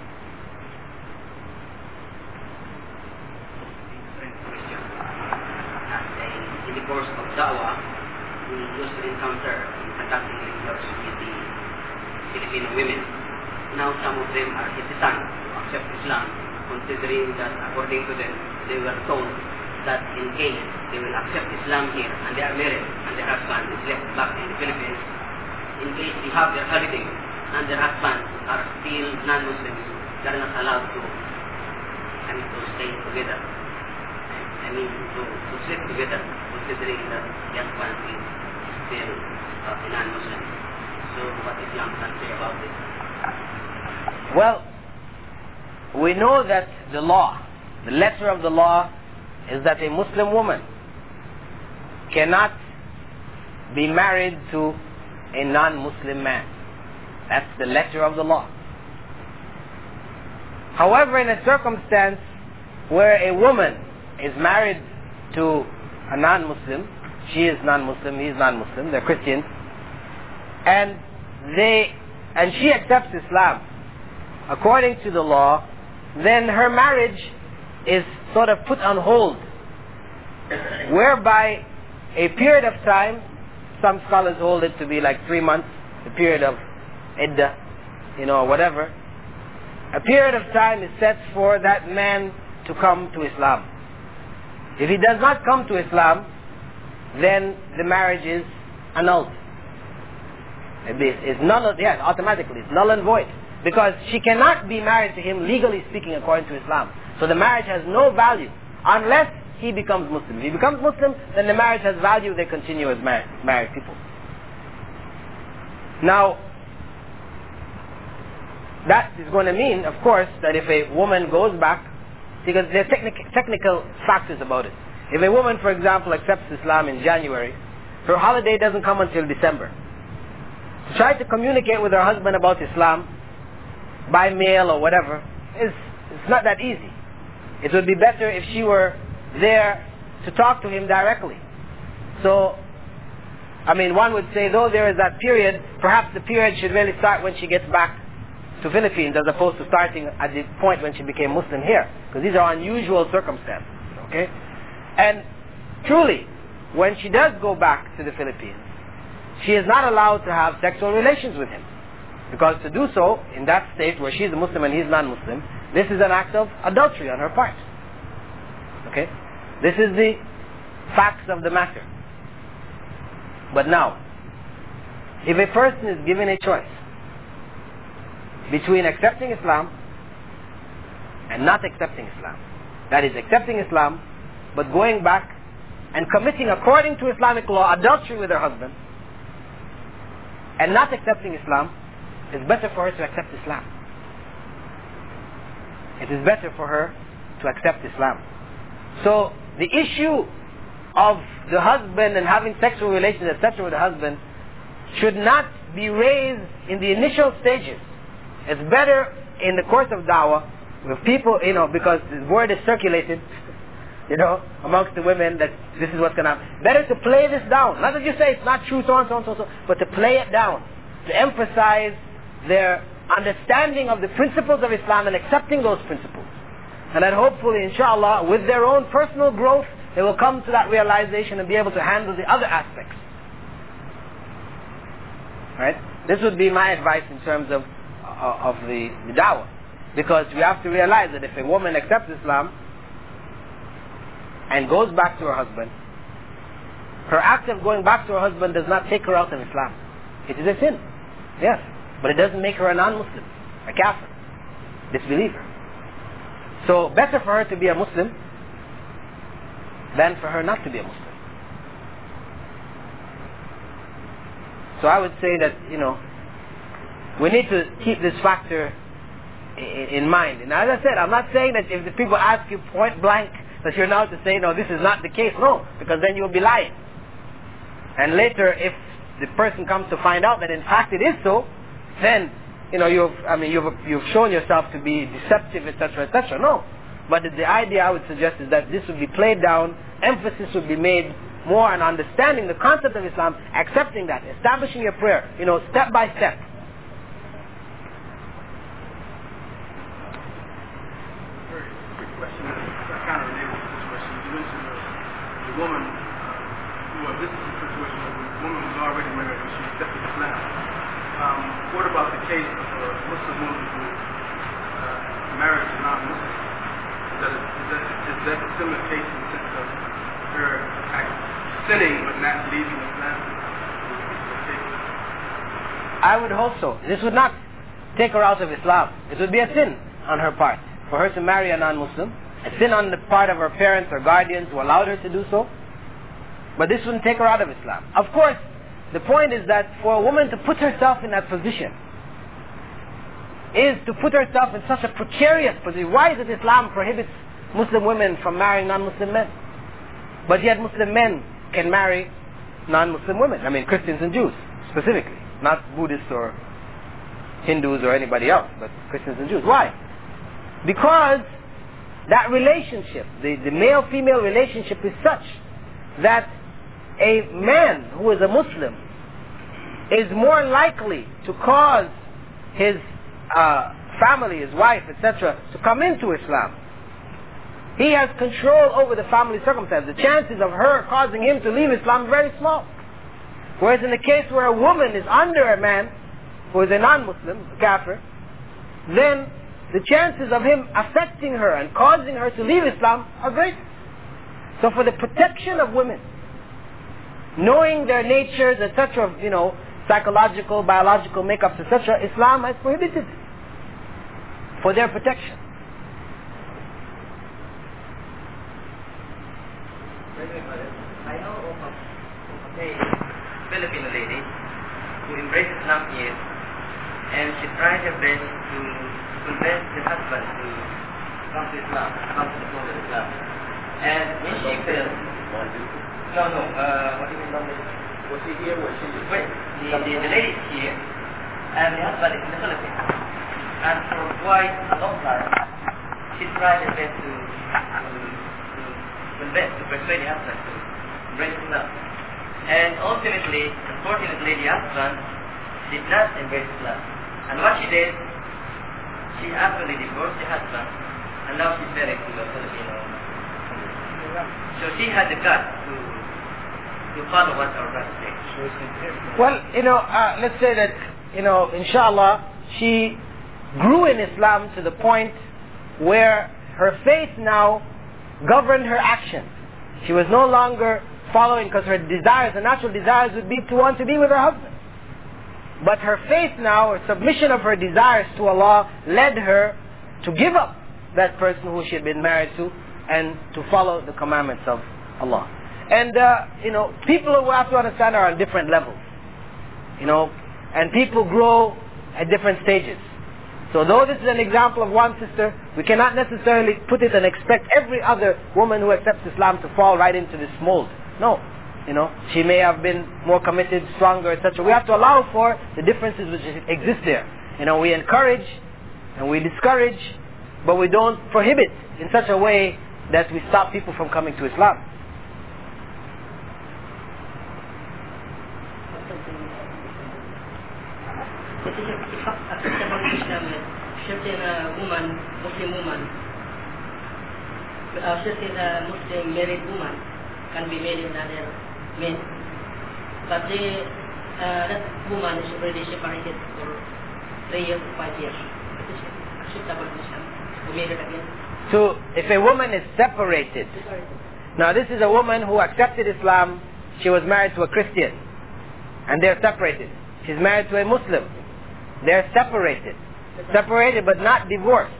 In the course of da'wah, we used to encounter in conducting lectures with the Filipino women. Now some of them are hesitant to accept Islam, considering that according to them, they were told that in case they will accept Islam here and they are married and their husband is left back in the Philippines, in case they have their holiday and their husbands are still non-Muslims, they are not allowed to, I mean, to stay together. I mean, to, to sleep together, considering that the husband is still uh, a non-Muslim. So what Islam can say about this? Well, we know that the law, the letter of the law, is that a Muslim woman cannot be married to a non-Muslim man. That's the letter of the law. However, in a circumstance where a woman is married to a non-Muslim, she is non-Muslim, he is non-Muslim, they're Christians, and they and she accepts Islam according to the law, then her marriage is sort of put on hold, whereby a period of time, some scholars hold it to be like three months, the period of iddah, you know, or whatever, a period of time is set for that man to come to Islam. If he does not come to Islam, then the marriage is annulled. It's null, yes, automatically, it's null and void. Because she cannot be married to him, legally speaking, according to Islam. So the marriage has no value unless he becomes Muslim. If he becomes Muslim, then the marriage has value, they continue as married, married people. Now, that is going to mean, of course, that if a woman goes back, because there are technic technical factors about it. If a woman, for example, accepts Islam in January, her holiday doesn't come until December. To try to communicate with her husband about Islam by mail or whatever is it's not that easy. It would be better if she were there to talk to him directly. So, I mean, one would say, though there is that period, perhaps the period should really start when she gets back to Philippines, as opposed to starting at the point when she became Muslim here, because these are unusual circumstances. Okay, and truly, when she does go back to the Philippines, she is not allowed to have sexual relations with him, because to do so in that state where she is a Muslim and he is non-Muslim, this is an act of adultery on her part. Okay, this is the facts of the matter. But now, if a person is given a choice between accepting Islam and not accepting Islam, that is, accepting Islam but going back and committing according to Islamic law adultery with her husband, and not accepting Islam, it's better for her to accept Islam. It is better for her to accept Islam. So the issue of the husband and having sexual relations, et cetera, with the husband should not be raised in the initial stages. It's better in the course of da'wah, with people, you know, because the word is circulated, you know, amongst the women that this is what's going to happen. Better to play this down. Not that you say it's not true, so on, so on, so on, so on, but to play it down. To emphasize their understanding of the principles of Islam and accepting those principles. And that hopefully, inshallah, with their own personal growth, they will come to that realization and be able to handle the other aspects. Right? This would be my advice in terms of, uh, of the, the da'wah. Because we have to realize that if a woman accepts Islam and goes back to her husband, her act of going back to her husband does not take her out of Islam. It is a sin, yes, but it doesn't make her a non-Muslim, a kafir, disbeliever. So better for her to be a Muslim than for her not to be a Muslim. So I would say that, you know, we need to keep this factor in mind. And as I said, I'm not saying that if the people ask you point blank that you're now to say, no, this is not the case. No, because then you'll be lying. And later, if the person comes to find out that in fact it is so, then, you know, you've, I mean, you've, you've shown yourself to be deceptive, et cetera, et cetera. No. But the idea I would suggest is that this would be played down, emphasis would be made more on understanding the concept of Islam, accepting that, establishing your prayer, you know, step by step. Woman who, uh, this is a situation where the woman was already married and she accepted Islam. Um, what about the case of a Muslim woman who uh, married a non-Muslim? Is that, a, is, that, is that a similar case in the sense of her act, sinning but not leaving Islam? I would hope so. This would not take her out of Islam. It would be a sin on her part for her to marry a non-Muslim. A sin on the part of her parents or guardians who allowed her to do so. But this wouldn't take her out of Islam. Of course, the point is that for a woman to put herself in that position is to put herself in such a precarious position. Why is it Islam prohibits Muslim women from marrying non-Muslim men? But yet Muslim men can marry non-Muslim women. I mean Christians and Jews specifically. Not Buddhists or Hindus or anybody else, but Christians and Jews. Why? Because that relationship, the, the male-female relationship is such that a man who is a Muslim is more likely to cause his uh, family, his wife, et cetera, to come into Islam. He has control over the family circumstances. The chances of her causing him to leave Islam are very small. Whereas in the case where a woman is under a man who is a non-Muslim, a kafir, then the chances of him affecting her and causing her to leave Islam are great. So for the protection of women, knowing their natures, et cetera, you know, psychological, biological makeups, et cetera, Islam has prohibited for their protection. I know of a, of a Filipino lady who embraced Islam here, and she tried her best to convince the husband to come to Islam, come to the fold of Islam. And when she failed, no, no, uh, what do you mean by this? Was she here? Was she here? Wait, the, the, the lady is here, and the husband is in the Philippines. And for quite a long time, she tried her best to, to, to convince, to persuade the husband to embrace Islam. And ultimately, unfortunately, the husband did not embrace Islam. And what she did, she actually divorced the husband, and now she's married to a Filipino. So she had the guts to to follow what our brother says. Well, you know, uh, let's say that, you know, inshallah, she grew in Islam to the point where her faith now governed her actions. She was no longer following, because her desires, her natural desires would be to want to be with her husband. But her faith now, or submission of her desires to Allah, led her to give up that person who she had been married to and to follow the commandments of Allah. And, uh, you know, people who have to understand are on different levels. You know, and people grow at different stages. So though this is an example of one sister, we cannot necessarily put it and expect every other woman who accepts Islam to fall right into this mold. No. You know, she may have been more committed, stronger, et cetera. We have to allow for the differences which exist there. You know, we encourage and we discourage, but we don't prohibit in such a way that we stop people from coming to Islam. Certain uh, woman, Muslim woman, uh, certain uh, Muslim married woman can be married another man, but they, uh, that woman is already separated for three years or five years. It is acceptable to Islam to marry again. So, if a woman is separated, now this is a woman who accepted Islam, she was married to a Christian, and they're separated. She's married to a Muslim, they're separated. Separated but not divorced.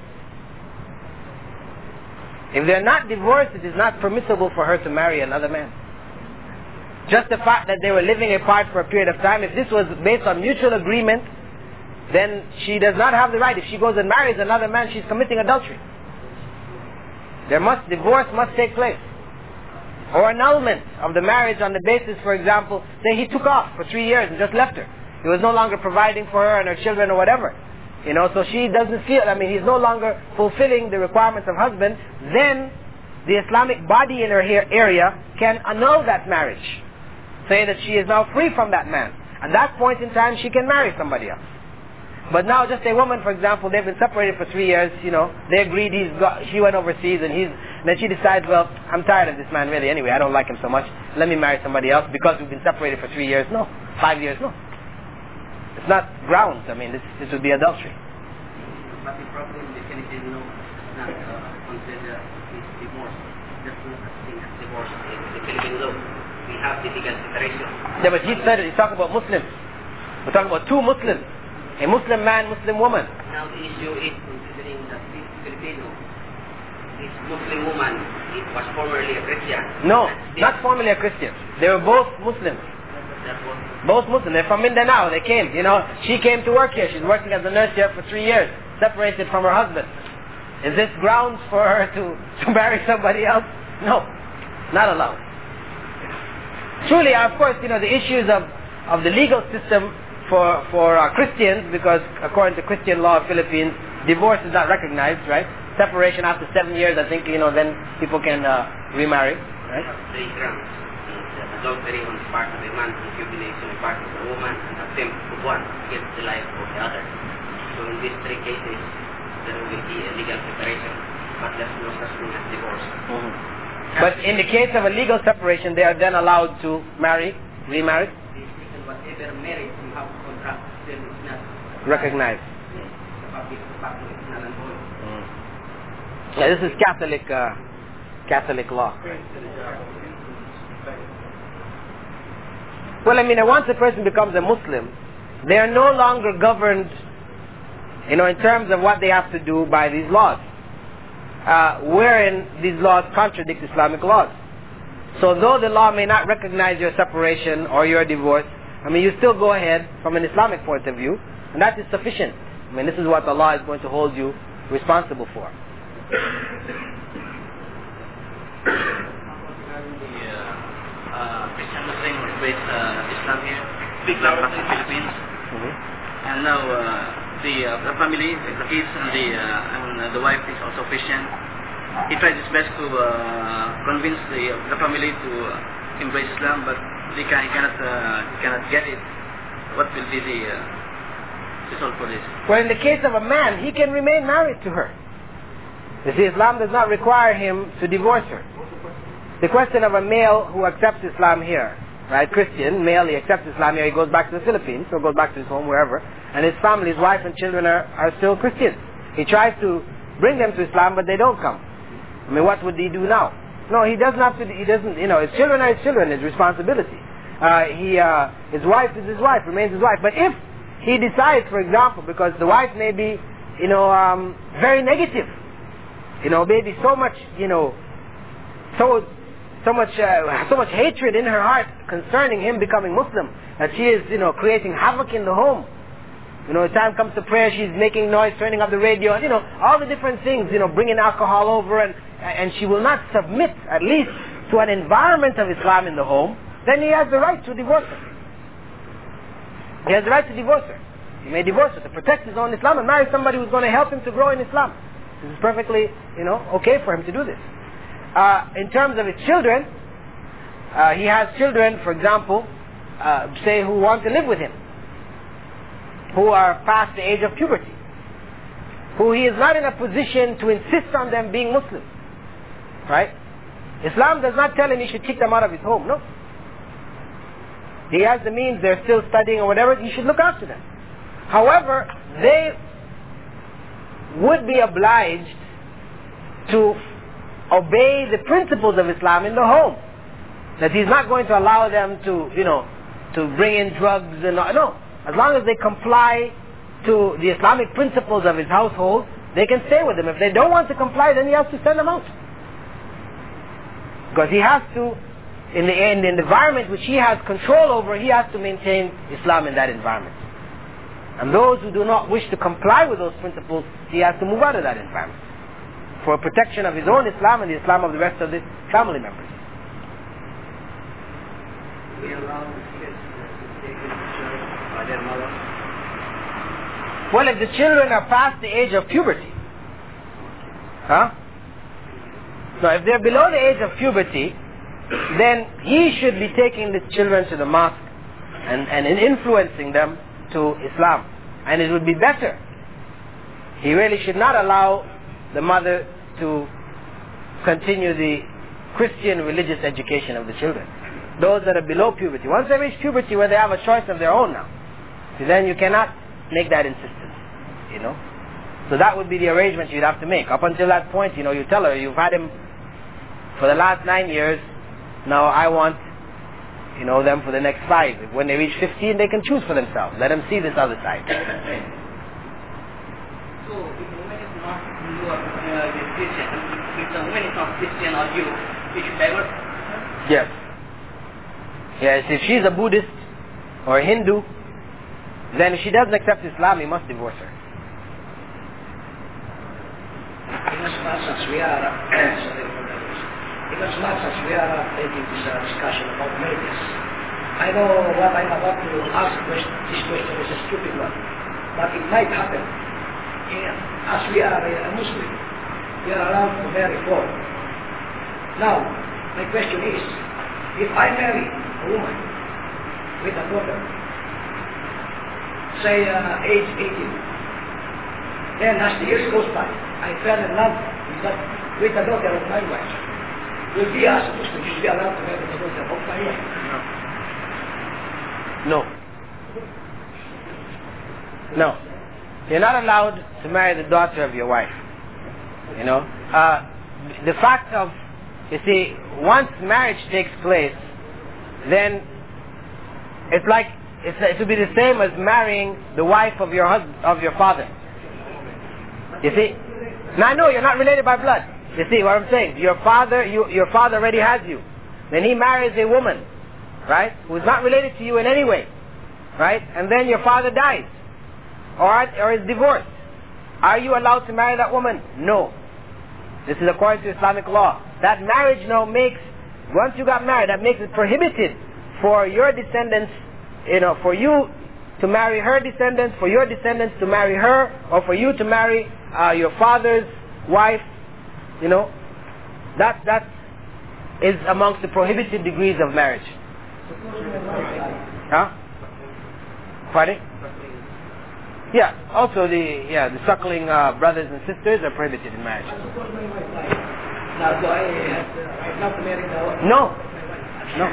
If they're not divorced, it is not permissible for her to marry another man. Just the fact that they were living apart for a period of time, if this was based on mutual agreement, then she does not have the right. If she goes and marries another man, she's committing adultery. There must, divorce must take place. Or annulment of the marriage on the basis, for example, say he took off for three years and just left her. He was no longer providing for her and her children or whatever. You know, so she doesn't feel, I mean, he's no longer fulfilling the requirements of husband, then the Islamic body in her area can annul that marriage. Say that she is now free from that man. At that point in time, she can marry somebody else. But now just a woman, for example, they've been separated for three years, you know, they agreed, he's got, she went overseas and he's, and then she decides, well, I'm tired of this man really anyway, I don't like him so much, let me marry somebody else because we've been separated for three years. No. Five years, no. It's not grounds. I mean, this this would be adultery. But the problem in the Philippine law is not uh, considered is divorce. That's not a thing as divorce. In the Philippine law, we have the legal separation. Yeah, but he said it. He's talking about Muslims. We're talking about two Muslims. A Muslim man, Muslim woman. Now the issue is considering that this Filipino, this Muslim woman, it was formerly a Christian. No, not formerly a Christian. They were both Muslims. Both Muslims. They're from Mindanao. They came. You know, she came to work here. She's working as a nurse here for three years, separated from her husband. Is this grounds for her to, to marry somebody else? No, not allowed. Truly, of course, you know, the issues of, of the legal system for, for uh, Christians, because according to Christian law of Philippines, divorce is not recognized, right? Separation after seven years, I think, you know, then people can uh, remarry, right? Three grounds. Adultery on the part of a man, concubination on the part of a woman, and attempt to one against the life of the other. So in these three cases, there will be a legal separation, but there's no such thing as divorce. Mm-hmm. But in the case of a legal separation, they are then allowed to marry, remarry? Whatever marriage you have contract, then it's not recognized. Yes, the public, the public is not involved. Mm. Yeah, this is Catholic, uh, Catholic law. Well, I mean, once a person becomes a Muslim, they are no longer governed, you know, in terms of what they have to do by these laws, uh, wherein these laws contradict Islamic laws. So though the law may not recognize your separation or your divorce, I mean, you still go ahead from an Islamic point of view, and that is sufficient. I mean, this is what Allah is going to hold you responsible for. Uh, Christian Muslim who embrace uh, Islam here, Islam back in the Philippines, Mm-hmm. and now uh, the, uh, the family, the kids and the uh, and uh, the wife is also Christian. He tried his best to uh, convince the the family to uh, embrace Islam, but they can, he cannot uh, he cannot get it. What will be the uh, result for this? Well, in the case of a man, he can remain married to her. You see, Islam does not require him to divorce her. The question of a male who accepts Islam here, right, Christian, male, he accepts Islam here, he goes back to the Philippines, or goes back to his home, wherever, and his family, his wife and children are, are still Christians. He tries to bring them to Islam, but they don't come. I mean, what would he do now? No, he doesn't have to, he doesn't, you know, his children are his children, his responsibility. Uh, he, uh, his wife is his wife, remains his wife. But if he decides, for example, because the wife may be, you know, um, very negative, you know, maybe so much, you know, so so much uh, so much hatred in her heart concerning him becoming Muslim, that she is, you know, creating havoc in the home. You know, the time comes to prayer, she's making noise, turning up the radio, and, you know, all the different things, you know, bringing alcohol over, and and she will not submit, at least, to an environment of Islam in the home. Then he has the right to divorce her. He has the right to divorce her. He may divorce her to protect his own Islam and marry somebody who's going to help him to grow in Islam. This is perfectly, you know, okay for him to do this. Uh, in terms of his children, uh, he has children, for example, uh, say who want to live with him, who are past the age of puberty, who he is not in a position to insist on them being Muslim, right? Islam does not tell him he should kick them out of his home, no. He has the means, they're still studying or whatever, he should look after them. However, they would be obliged to obey the principles of Islam in the home. That he's not going to allow them to, you know, to bring in drugs and all. No. As long as they comply to the Islamic principles of his household, they can stay with him. If they don't want to comply, then he has to send them out. Because he has to, in the, in the environment which he has control over, he has to maintain Islam in that environment. And those who do not wish to comply with those principles, he has to move out of that environment for protection of his own Islam and the Islam of the rest of the family members. We allow the kids to take into church by their mother? Well, if the children are past the age of puberty, huh? So if they're below the age of puberty, then he should be taking the children to the mosque and, and influencing them to Islam. And it would be better. He really should not allow the mother to continue the Christian religious education of the children. Those that are below puberty. Once they reach puberty where they have a choice of their own now, so then you cannot make that insistence, you know. So that would be the arrangement you'd have to make. Up until that point, you know, you tell her, you've had him for the last nine years, now I want, you know, them for the next five. When they reach fifteen, they can choose for themselves. Let them see this other side. So, if the woman is not you are uh, Christian, if the woman is not Christian or you, you should divorce her? Yes. Yes, if she's a Buddhist or a Hindu, then if she doesn't accept Islam, he must divorce her. In as much as we are, in as much as we are taking this uh, discussion about marriages, I know what I'm about to ask. Question, this question is a stupid one, but it might happen. In, as we are a Muslim, we are allowed to marry four. Now, my question is, if I marry a woman with a daughter, say uh, age eighteen, then as the years goes by, I fell in love with, that, with the daughter of my wife. Will be as a Muslim, should be allowed to marry the daughter of my wife? No. No. You're not allowed to marry the daughter of your wife. You know, uh, the fact of, you see, once marriage takes place, then it's like, it's, it would be the same as marrying the wife of your husband, of your father. You see? Now I know you're not related by blood. You see what I'm saying? Your father, you, your father already has you. Then he marries a woman, right, who is not related to you in any way, right? And then your father dies, or, or is divorced. Are you allowed to marry that woman? No. This is according to Islamic law. That marriage now makes, once you got married, that makes it prohibited for your descendants, you know, for you to marry her descendants, for your descendants to marry her, or for you to marry uh, your father's wife, you know. That, that is amongst the prohibited degrees of marriage. Huh? Pardon? Yeah, also the, yeah, the suckling uh, brothers and sisters are prohibited in marriage. Now, do I have the right now to marry the... No. No.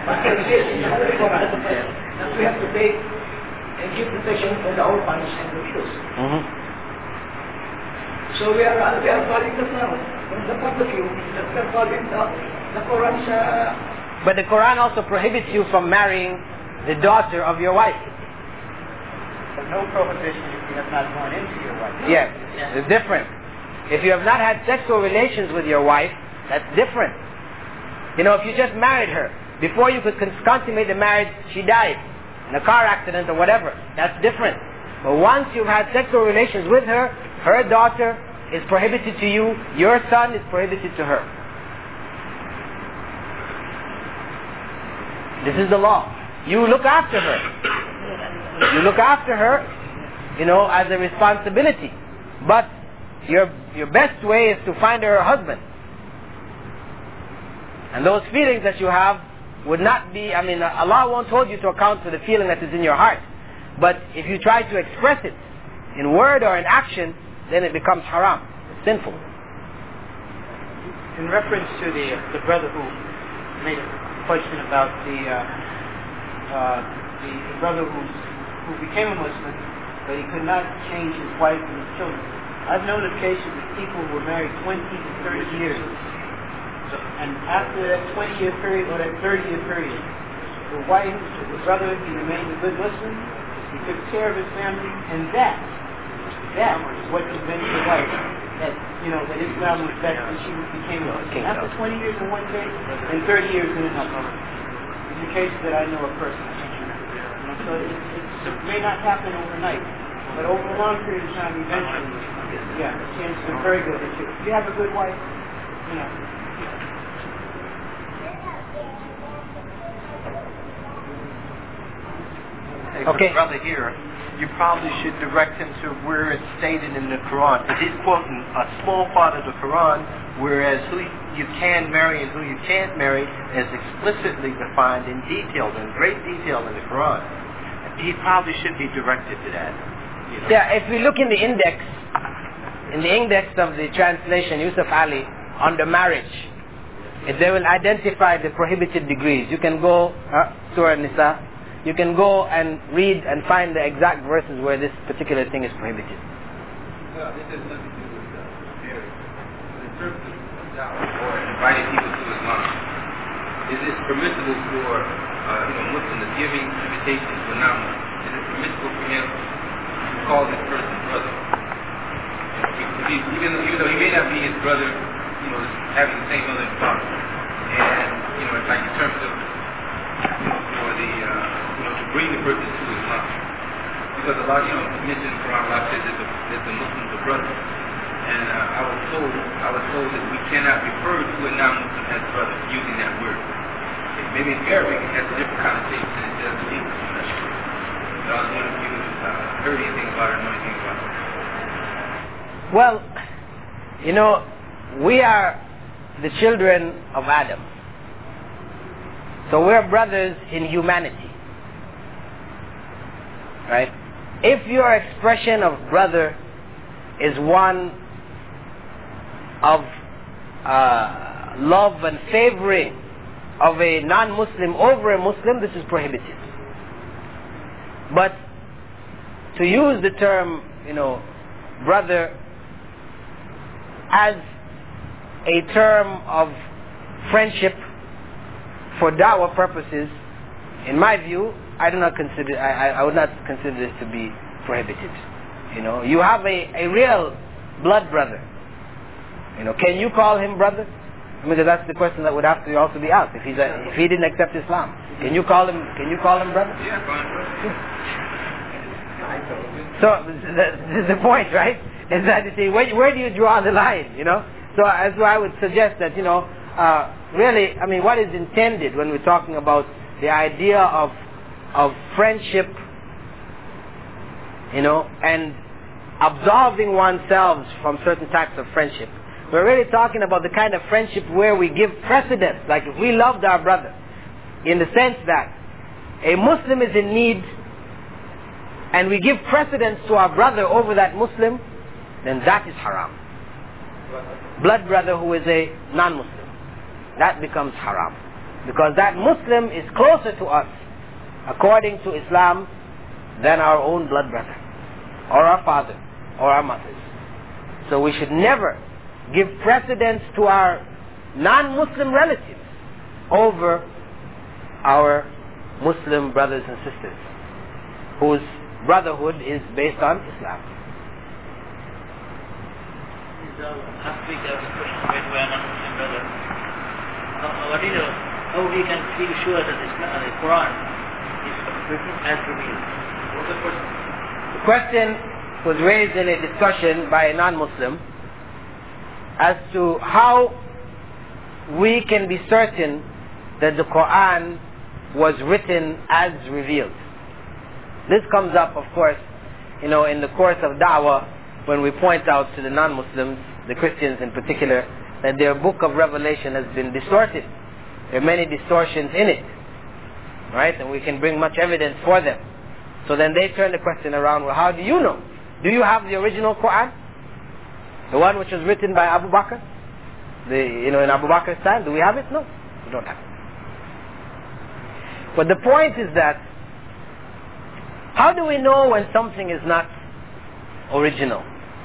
That we have to take and give protection for the orphans and the widows. Mm-hmm. So we are we are following the now. From the point of view that we are following the, the Quran's... Uh, but the Quran also prohibits you from marrying the daughter of your wife. But no prohibition if you have not gone into your wife. Yes, it's different. If you have not had sexual relations with your wife, that's different. You know, if you just married her, before you could consummate the marriage, she died in a car accident or whatever. That's different. But once you've had sexual relations with her, her daughter is prohibited to you, your son is prohibited to her. This is the law. You look after her. You look after her, you know, as a responsibility. But your your best way is to find her a husband. And those feelings that you have would not be, I mean, Allah won't hold you to account for the feeling that is in your heart. But if you try to express it in word or in action, then it becomes haram. It's sinful. In reference to the the brother who made a question about the uh, uh, the, the brother who who became a Muslim, but he could not change his wife and his children. I've known of cases of people who were married twenty to thirty years, and after that twenty-year period or that thirty-year period, the wife, the brother, he remained a good Muslim. He took care of his family, and that that is what convinced the wife that, you know, that Islam was best and she became a Muslim. After twenty years in one case and thirty years in another. It's a case that I know of personally. So it, it may not happen overnight, but over a long period of time, eventually, yeah, the chances are very good that you, if you have a good wife, you know. Hey, Okay. brother here, you probably should direct him to where it's stated in the Quran, because he's quoting a small part of the Quran, whereas who you can marry and who you can't marry is explicitly defined in detail, in great detail in the Quran. He probably should be directed to that. You know? Yeah, if we look in the index, in the index of the translation, Yusuf Ali, under marriage, if they will identify the prohibited degrees. You can go, uh, Surah Nisa, you can go and read and find the exact verses where this particular thing is prohibited. Well, this has nothing to do with uh, marriage. In terms of da'wah or inviting people to Islam, is it permissible for uh, you know, Muslim is giving invitations to a non-Muslim? Is it permissible for him to call this person brother? If he, even, though, even though he may not be his brother, you know, having the same mother and father, and you know, it's like in terms of you know, for the uh, you know, to bring the person to Islam, because a lot, you know, mentioned in the Quran, Allah says that the, that the Muslims are brothers, and uh, I was told, I was told that we cannot refer to a non-Muslim as brother using that word. Maybe in Arabic it has a different connotation than it does in English. I'm not sure. So I was wondering if you uh, heard anything about it or know anything about it. Well, you know, we are the children of Adam. So we're brothers in humanity. Right? If your expression of brother is one of uh, love and favoring of a non-Muslim over a Muslim, this is prohibited. But to use the term, you know, brother as a term of friendship for da'wah purposes, in my view, I do not consider, I, I would not consider this to be prohibited. You know, you have a, a real blood brother. You know, can you call him brother? Because that's the question that would have to also be asked. If he's a, if he didn't accept Islam, can you call him? Can you call him brother? Yeah, fine. So the, the point, right, is that you see, where, where do you draw the line? You know. So as well, I would suggest that, you know, uh, really, I mean, what is intended when we're talking about the idea of of friendship, you know, and absolving oneself from certain types of friendship. We're really talking about the kind of friendship where we give precedence, like if we loved our brother, in the sense that a Muslim is in need and we give precedence to our brother over that Muslim, then that is haram. Blood brother who is a non-Muslim, that becomes haram. Because that Muslim is closer to us, according to Islam, than our own blood brother, or our father, or our mothers. So we should never give precedence to our non-Muslim relatives over our Muslim brothers and sisters, whose brotherhood is based on Islam. Last week there was a question made by an Muslim brother. How, what is it, how we can feel sure that Islam, the Quran is written as revealed? What's the question? The question was raised in a discussion by a non-Muslim as to how we can be certain that the Quran was written as revealed. This comes up, of course, you know, in the course of da'wah, when we point out to the non-Muslims, the Christians in particular, that their book of Revelation has been distorted. There are many distortions in it, right? And we can bring much evidence for them. So then they turn the question around, well, how do you know? Do you have the original Quran? The one which was written by Abu Bakr? The, you know, in Abu Bakr's time, do we have it? No, we don't have it. But the point is that, how do we know when something is not original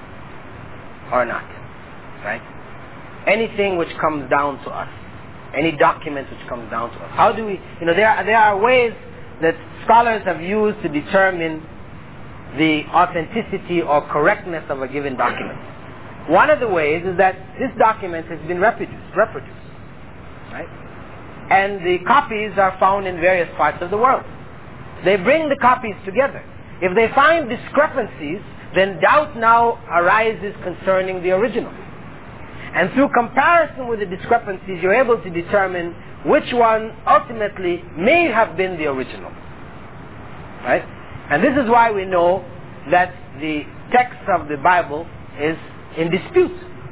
or not? Right? Anything which comes down to us, any document which comes down to us. How do we, you know, there are, there are ways that scholars have used to determine the authenticity or correctness of a given document. One of the ways is that this document has been reproduced, reproduced, right? And the copies are found in various parts of the world. They bring the copies together. If they find discrepancies, then doubt now arises concerning the original. And through comparison with the discrepancies, you're able to determine which one ultimately may have been the original. Right? And this is why we know that the text of the Bible is in dispute.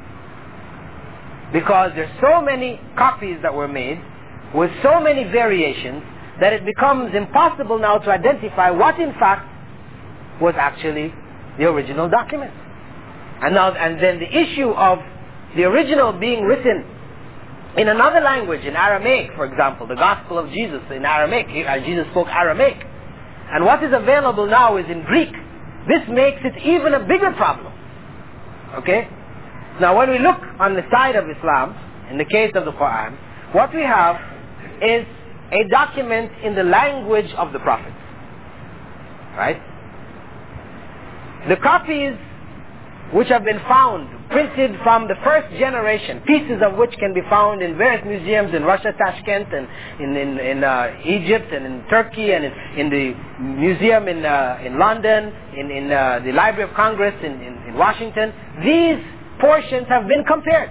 Because there's so many copies that were made with so many variations that it becomes impossible now to identify what in fact was actually the original document. And now, and then the issue of the original being written in another language, in Aramaic, for example, the Gospel of Jesus in Aramaic, Jesus spoke Aramaic, and what is available now is in Greek. This makes it even a bigger problem. Okay? Now when we look on the side of Islam, in the case of the Quran, what we have is a document in the language of the Prophet. Right? The copies which have been found, printed from the first generation, pieces of which can be found in various museums in Russia, Tashkent, and in, in, in uh, Egypt, and in Turkey, and in, in the museum in, uh, in London, in, in uh, the Library of Congress in, in, in Washington. These portions have been compared.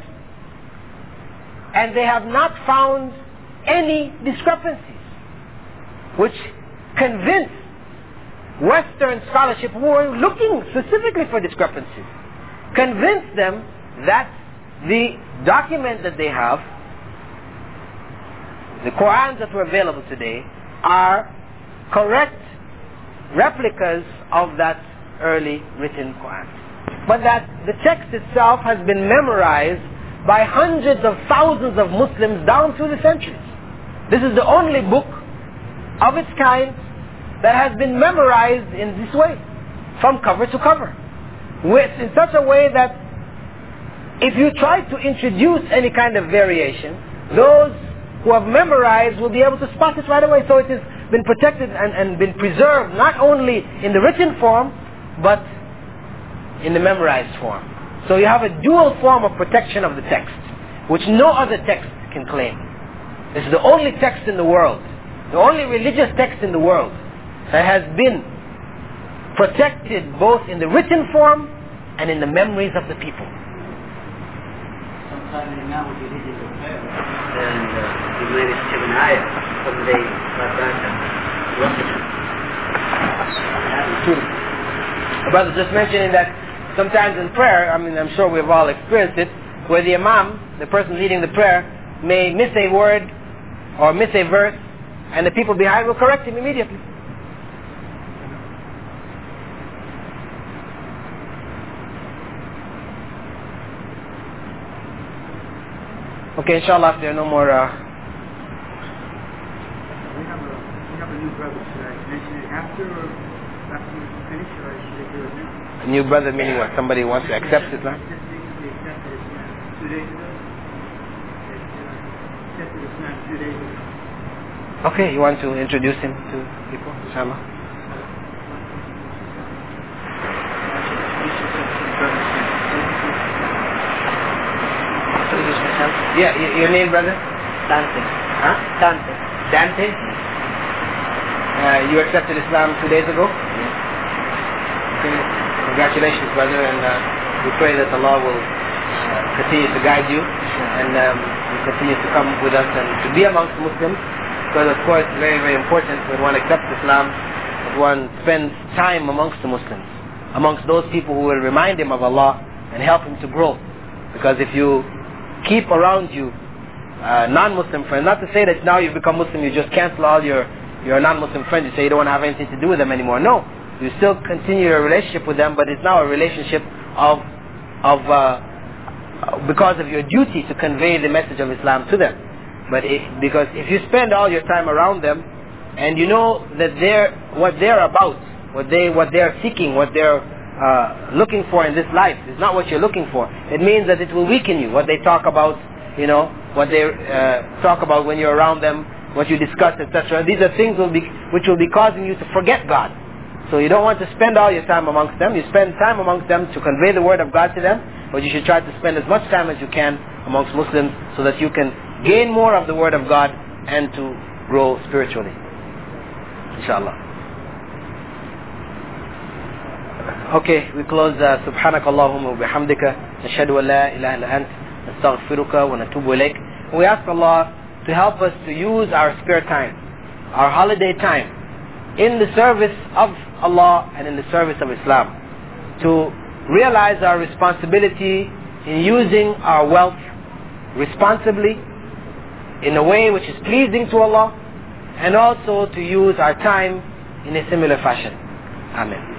And they have not found any discrepancies, which convince Western scholarship, who are looking specifically for discrepancies, convince them that the document that they have, the Qurans that were available today, are correct replicas of that early written Quran. But that the text itself has been memorized by hundreds of thousands of Muslims down through the centuries. This is the only book of its kind that has been memorized in this way, from cover to cover, with in such a way that if you try to introduce any kind of variation, those who have memorized will be able to spot it right away. So it has been protected and, and been preserved not only in the written form, but in the memorized form. So you have a dual form of protection of the text, which no other text can claim. This is the only text in the world, the only religious text in the world that has been protected both in the written form and in the memories of the people. Sometime now we read in the prayer, and uh, we made a seven ayah from the True. Brother, just mentioning that sometimes in prayer, I mean, I'm sure we've all experienced it, where the imam, the person leading the prayer, may miss a word or miss a verse, and the people behind will correct him immediately. Okay, inshallah, if there are no more... Uh, we, have a, we have a new brother. Should I mention it after or after we finish, or should I do it now? a new brother meaning what? Somebody wants to accept Islam? Just recently accepted Islam two days ago. Accepted Islam two days ago. Okay, you want to introduce him to people, inshallah? Yeah, y- your name, brother? Dante. Huh? Dante. Dante? Uh, you accepted Islam two days ago? Okay. Congratulations, brother, and uh, we pray that Allah will uh, continue to guide you and um, will continue to come with us and to be amongst Muslims, because of course it's very, very important when one accepts Islam that one spends time amongst the Muslims, amongst those people who will remind him of Allah and help him to grow. Because if you keep around you uh, non-Muslim friends, not to say that now you've become Muslim, you just cancel all your, your non-Muslim friends, you say you don't want to have anything to do with them anymore. No, you still continue your relationship with them, but it's now a relationship of, of uh, because of your duty to convey the message of Islam to them. But it, because if you spend all your time around them, and you know that they're, what they're about, what, they, what they're seeking, what they're uh, looking for in this life is not what you're looking for, it means that it will weaken you. What they talk about, you know, what they uh, talk about when you're around them, what you discuss, et cetera. These are things will be, which will be causing you to forget God. So you don't want to spend all your time amongst them. You spend time amongst them to convey the word of God to them, but you should try to spend as much time as you can amongst Muslims so that you can gain more of the word of God and to grow spiritually. Inshallah. Okay, we close. Subhanaka Allahumma wa bihamdika nashhadu an la ilaha illa ant nastaghfiruka wa natubu ilayk. We ask Allah to help us to use our spare time, our holiday time, in the service of Allah and in the service of Islam, to realize our responsibility in using our wealth responsibly in a way which is pleasing to Allah, and also to use our time in a similar fashion. Amen.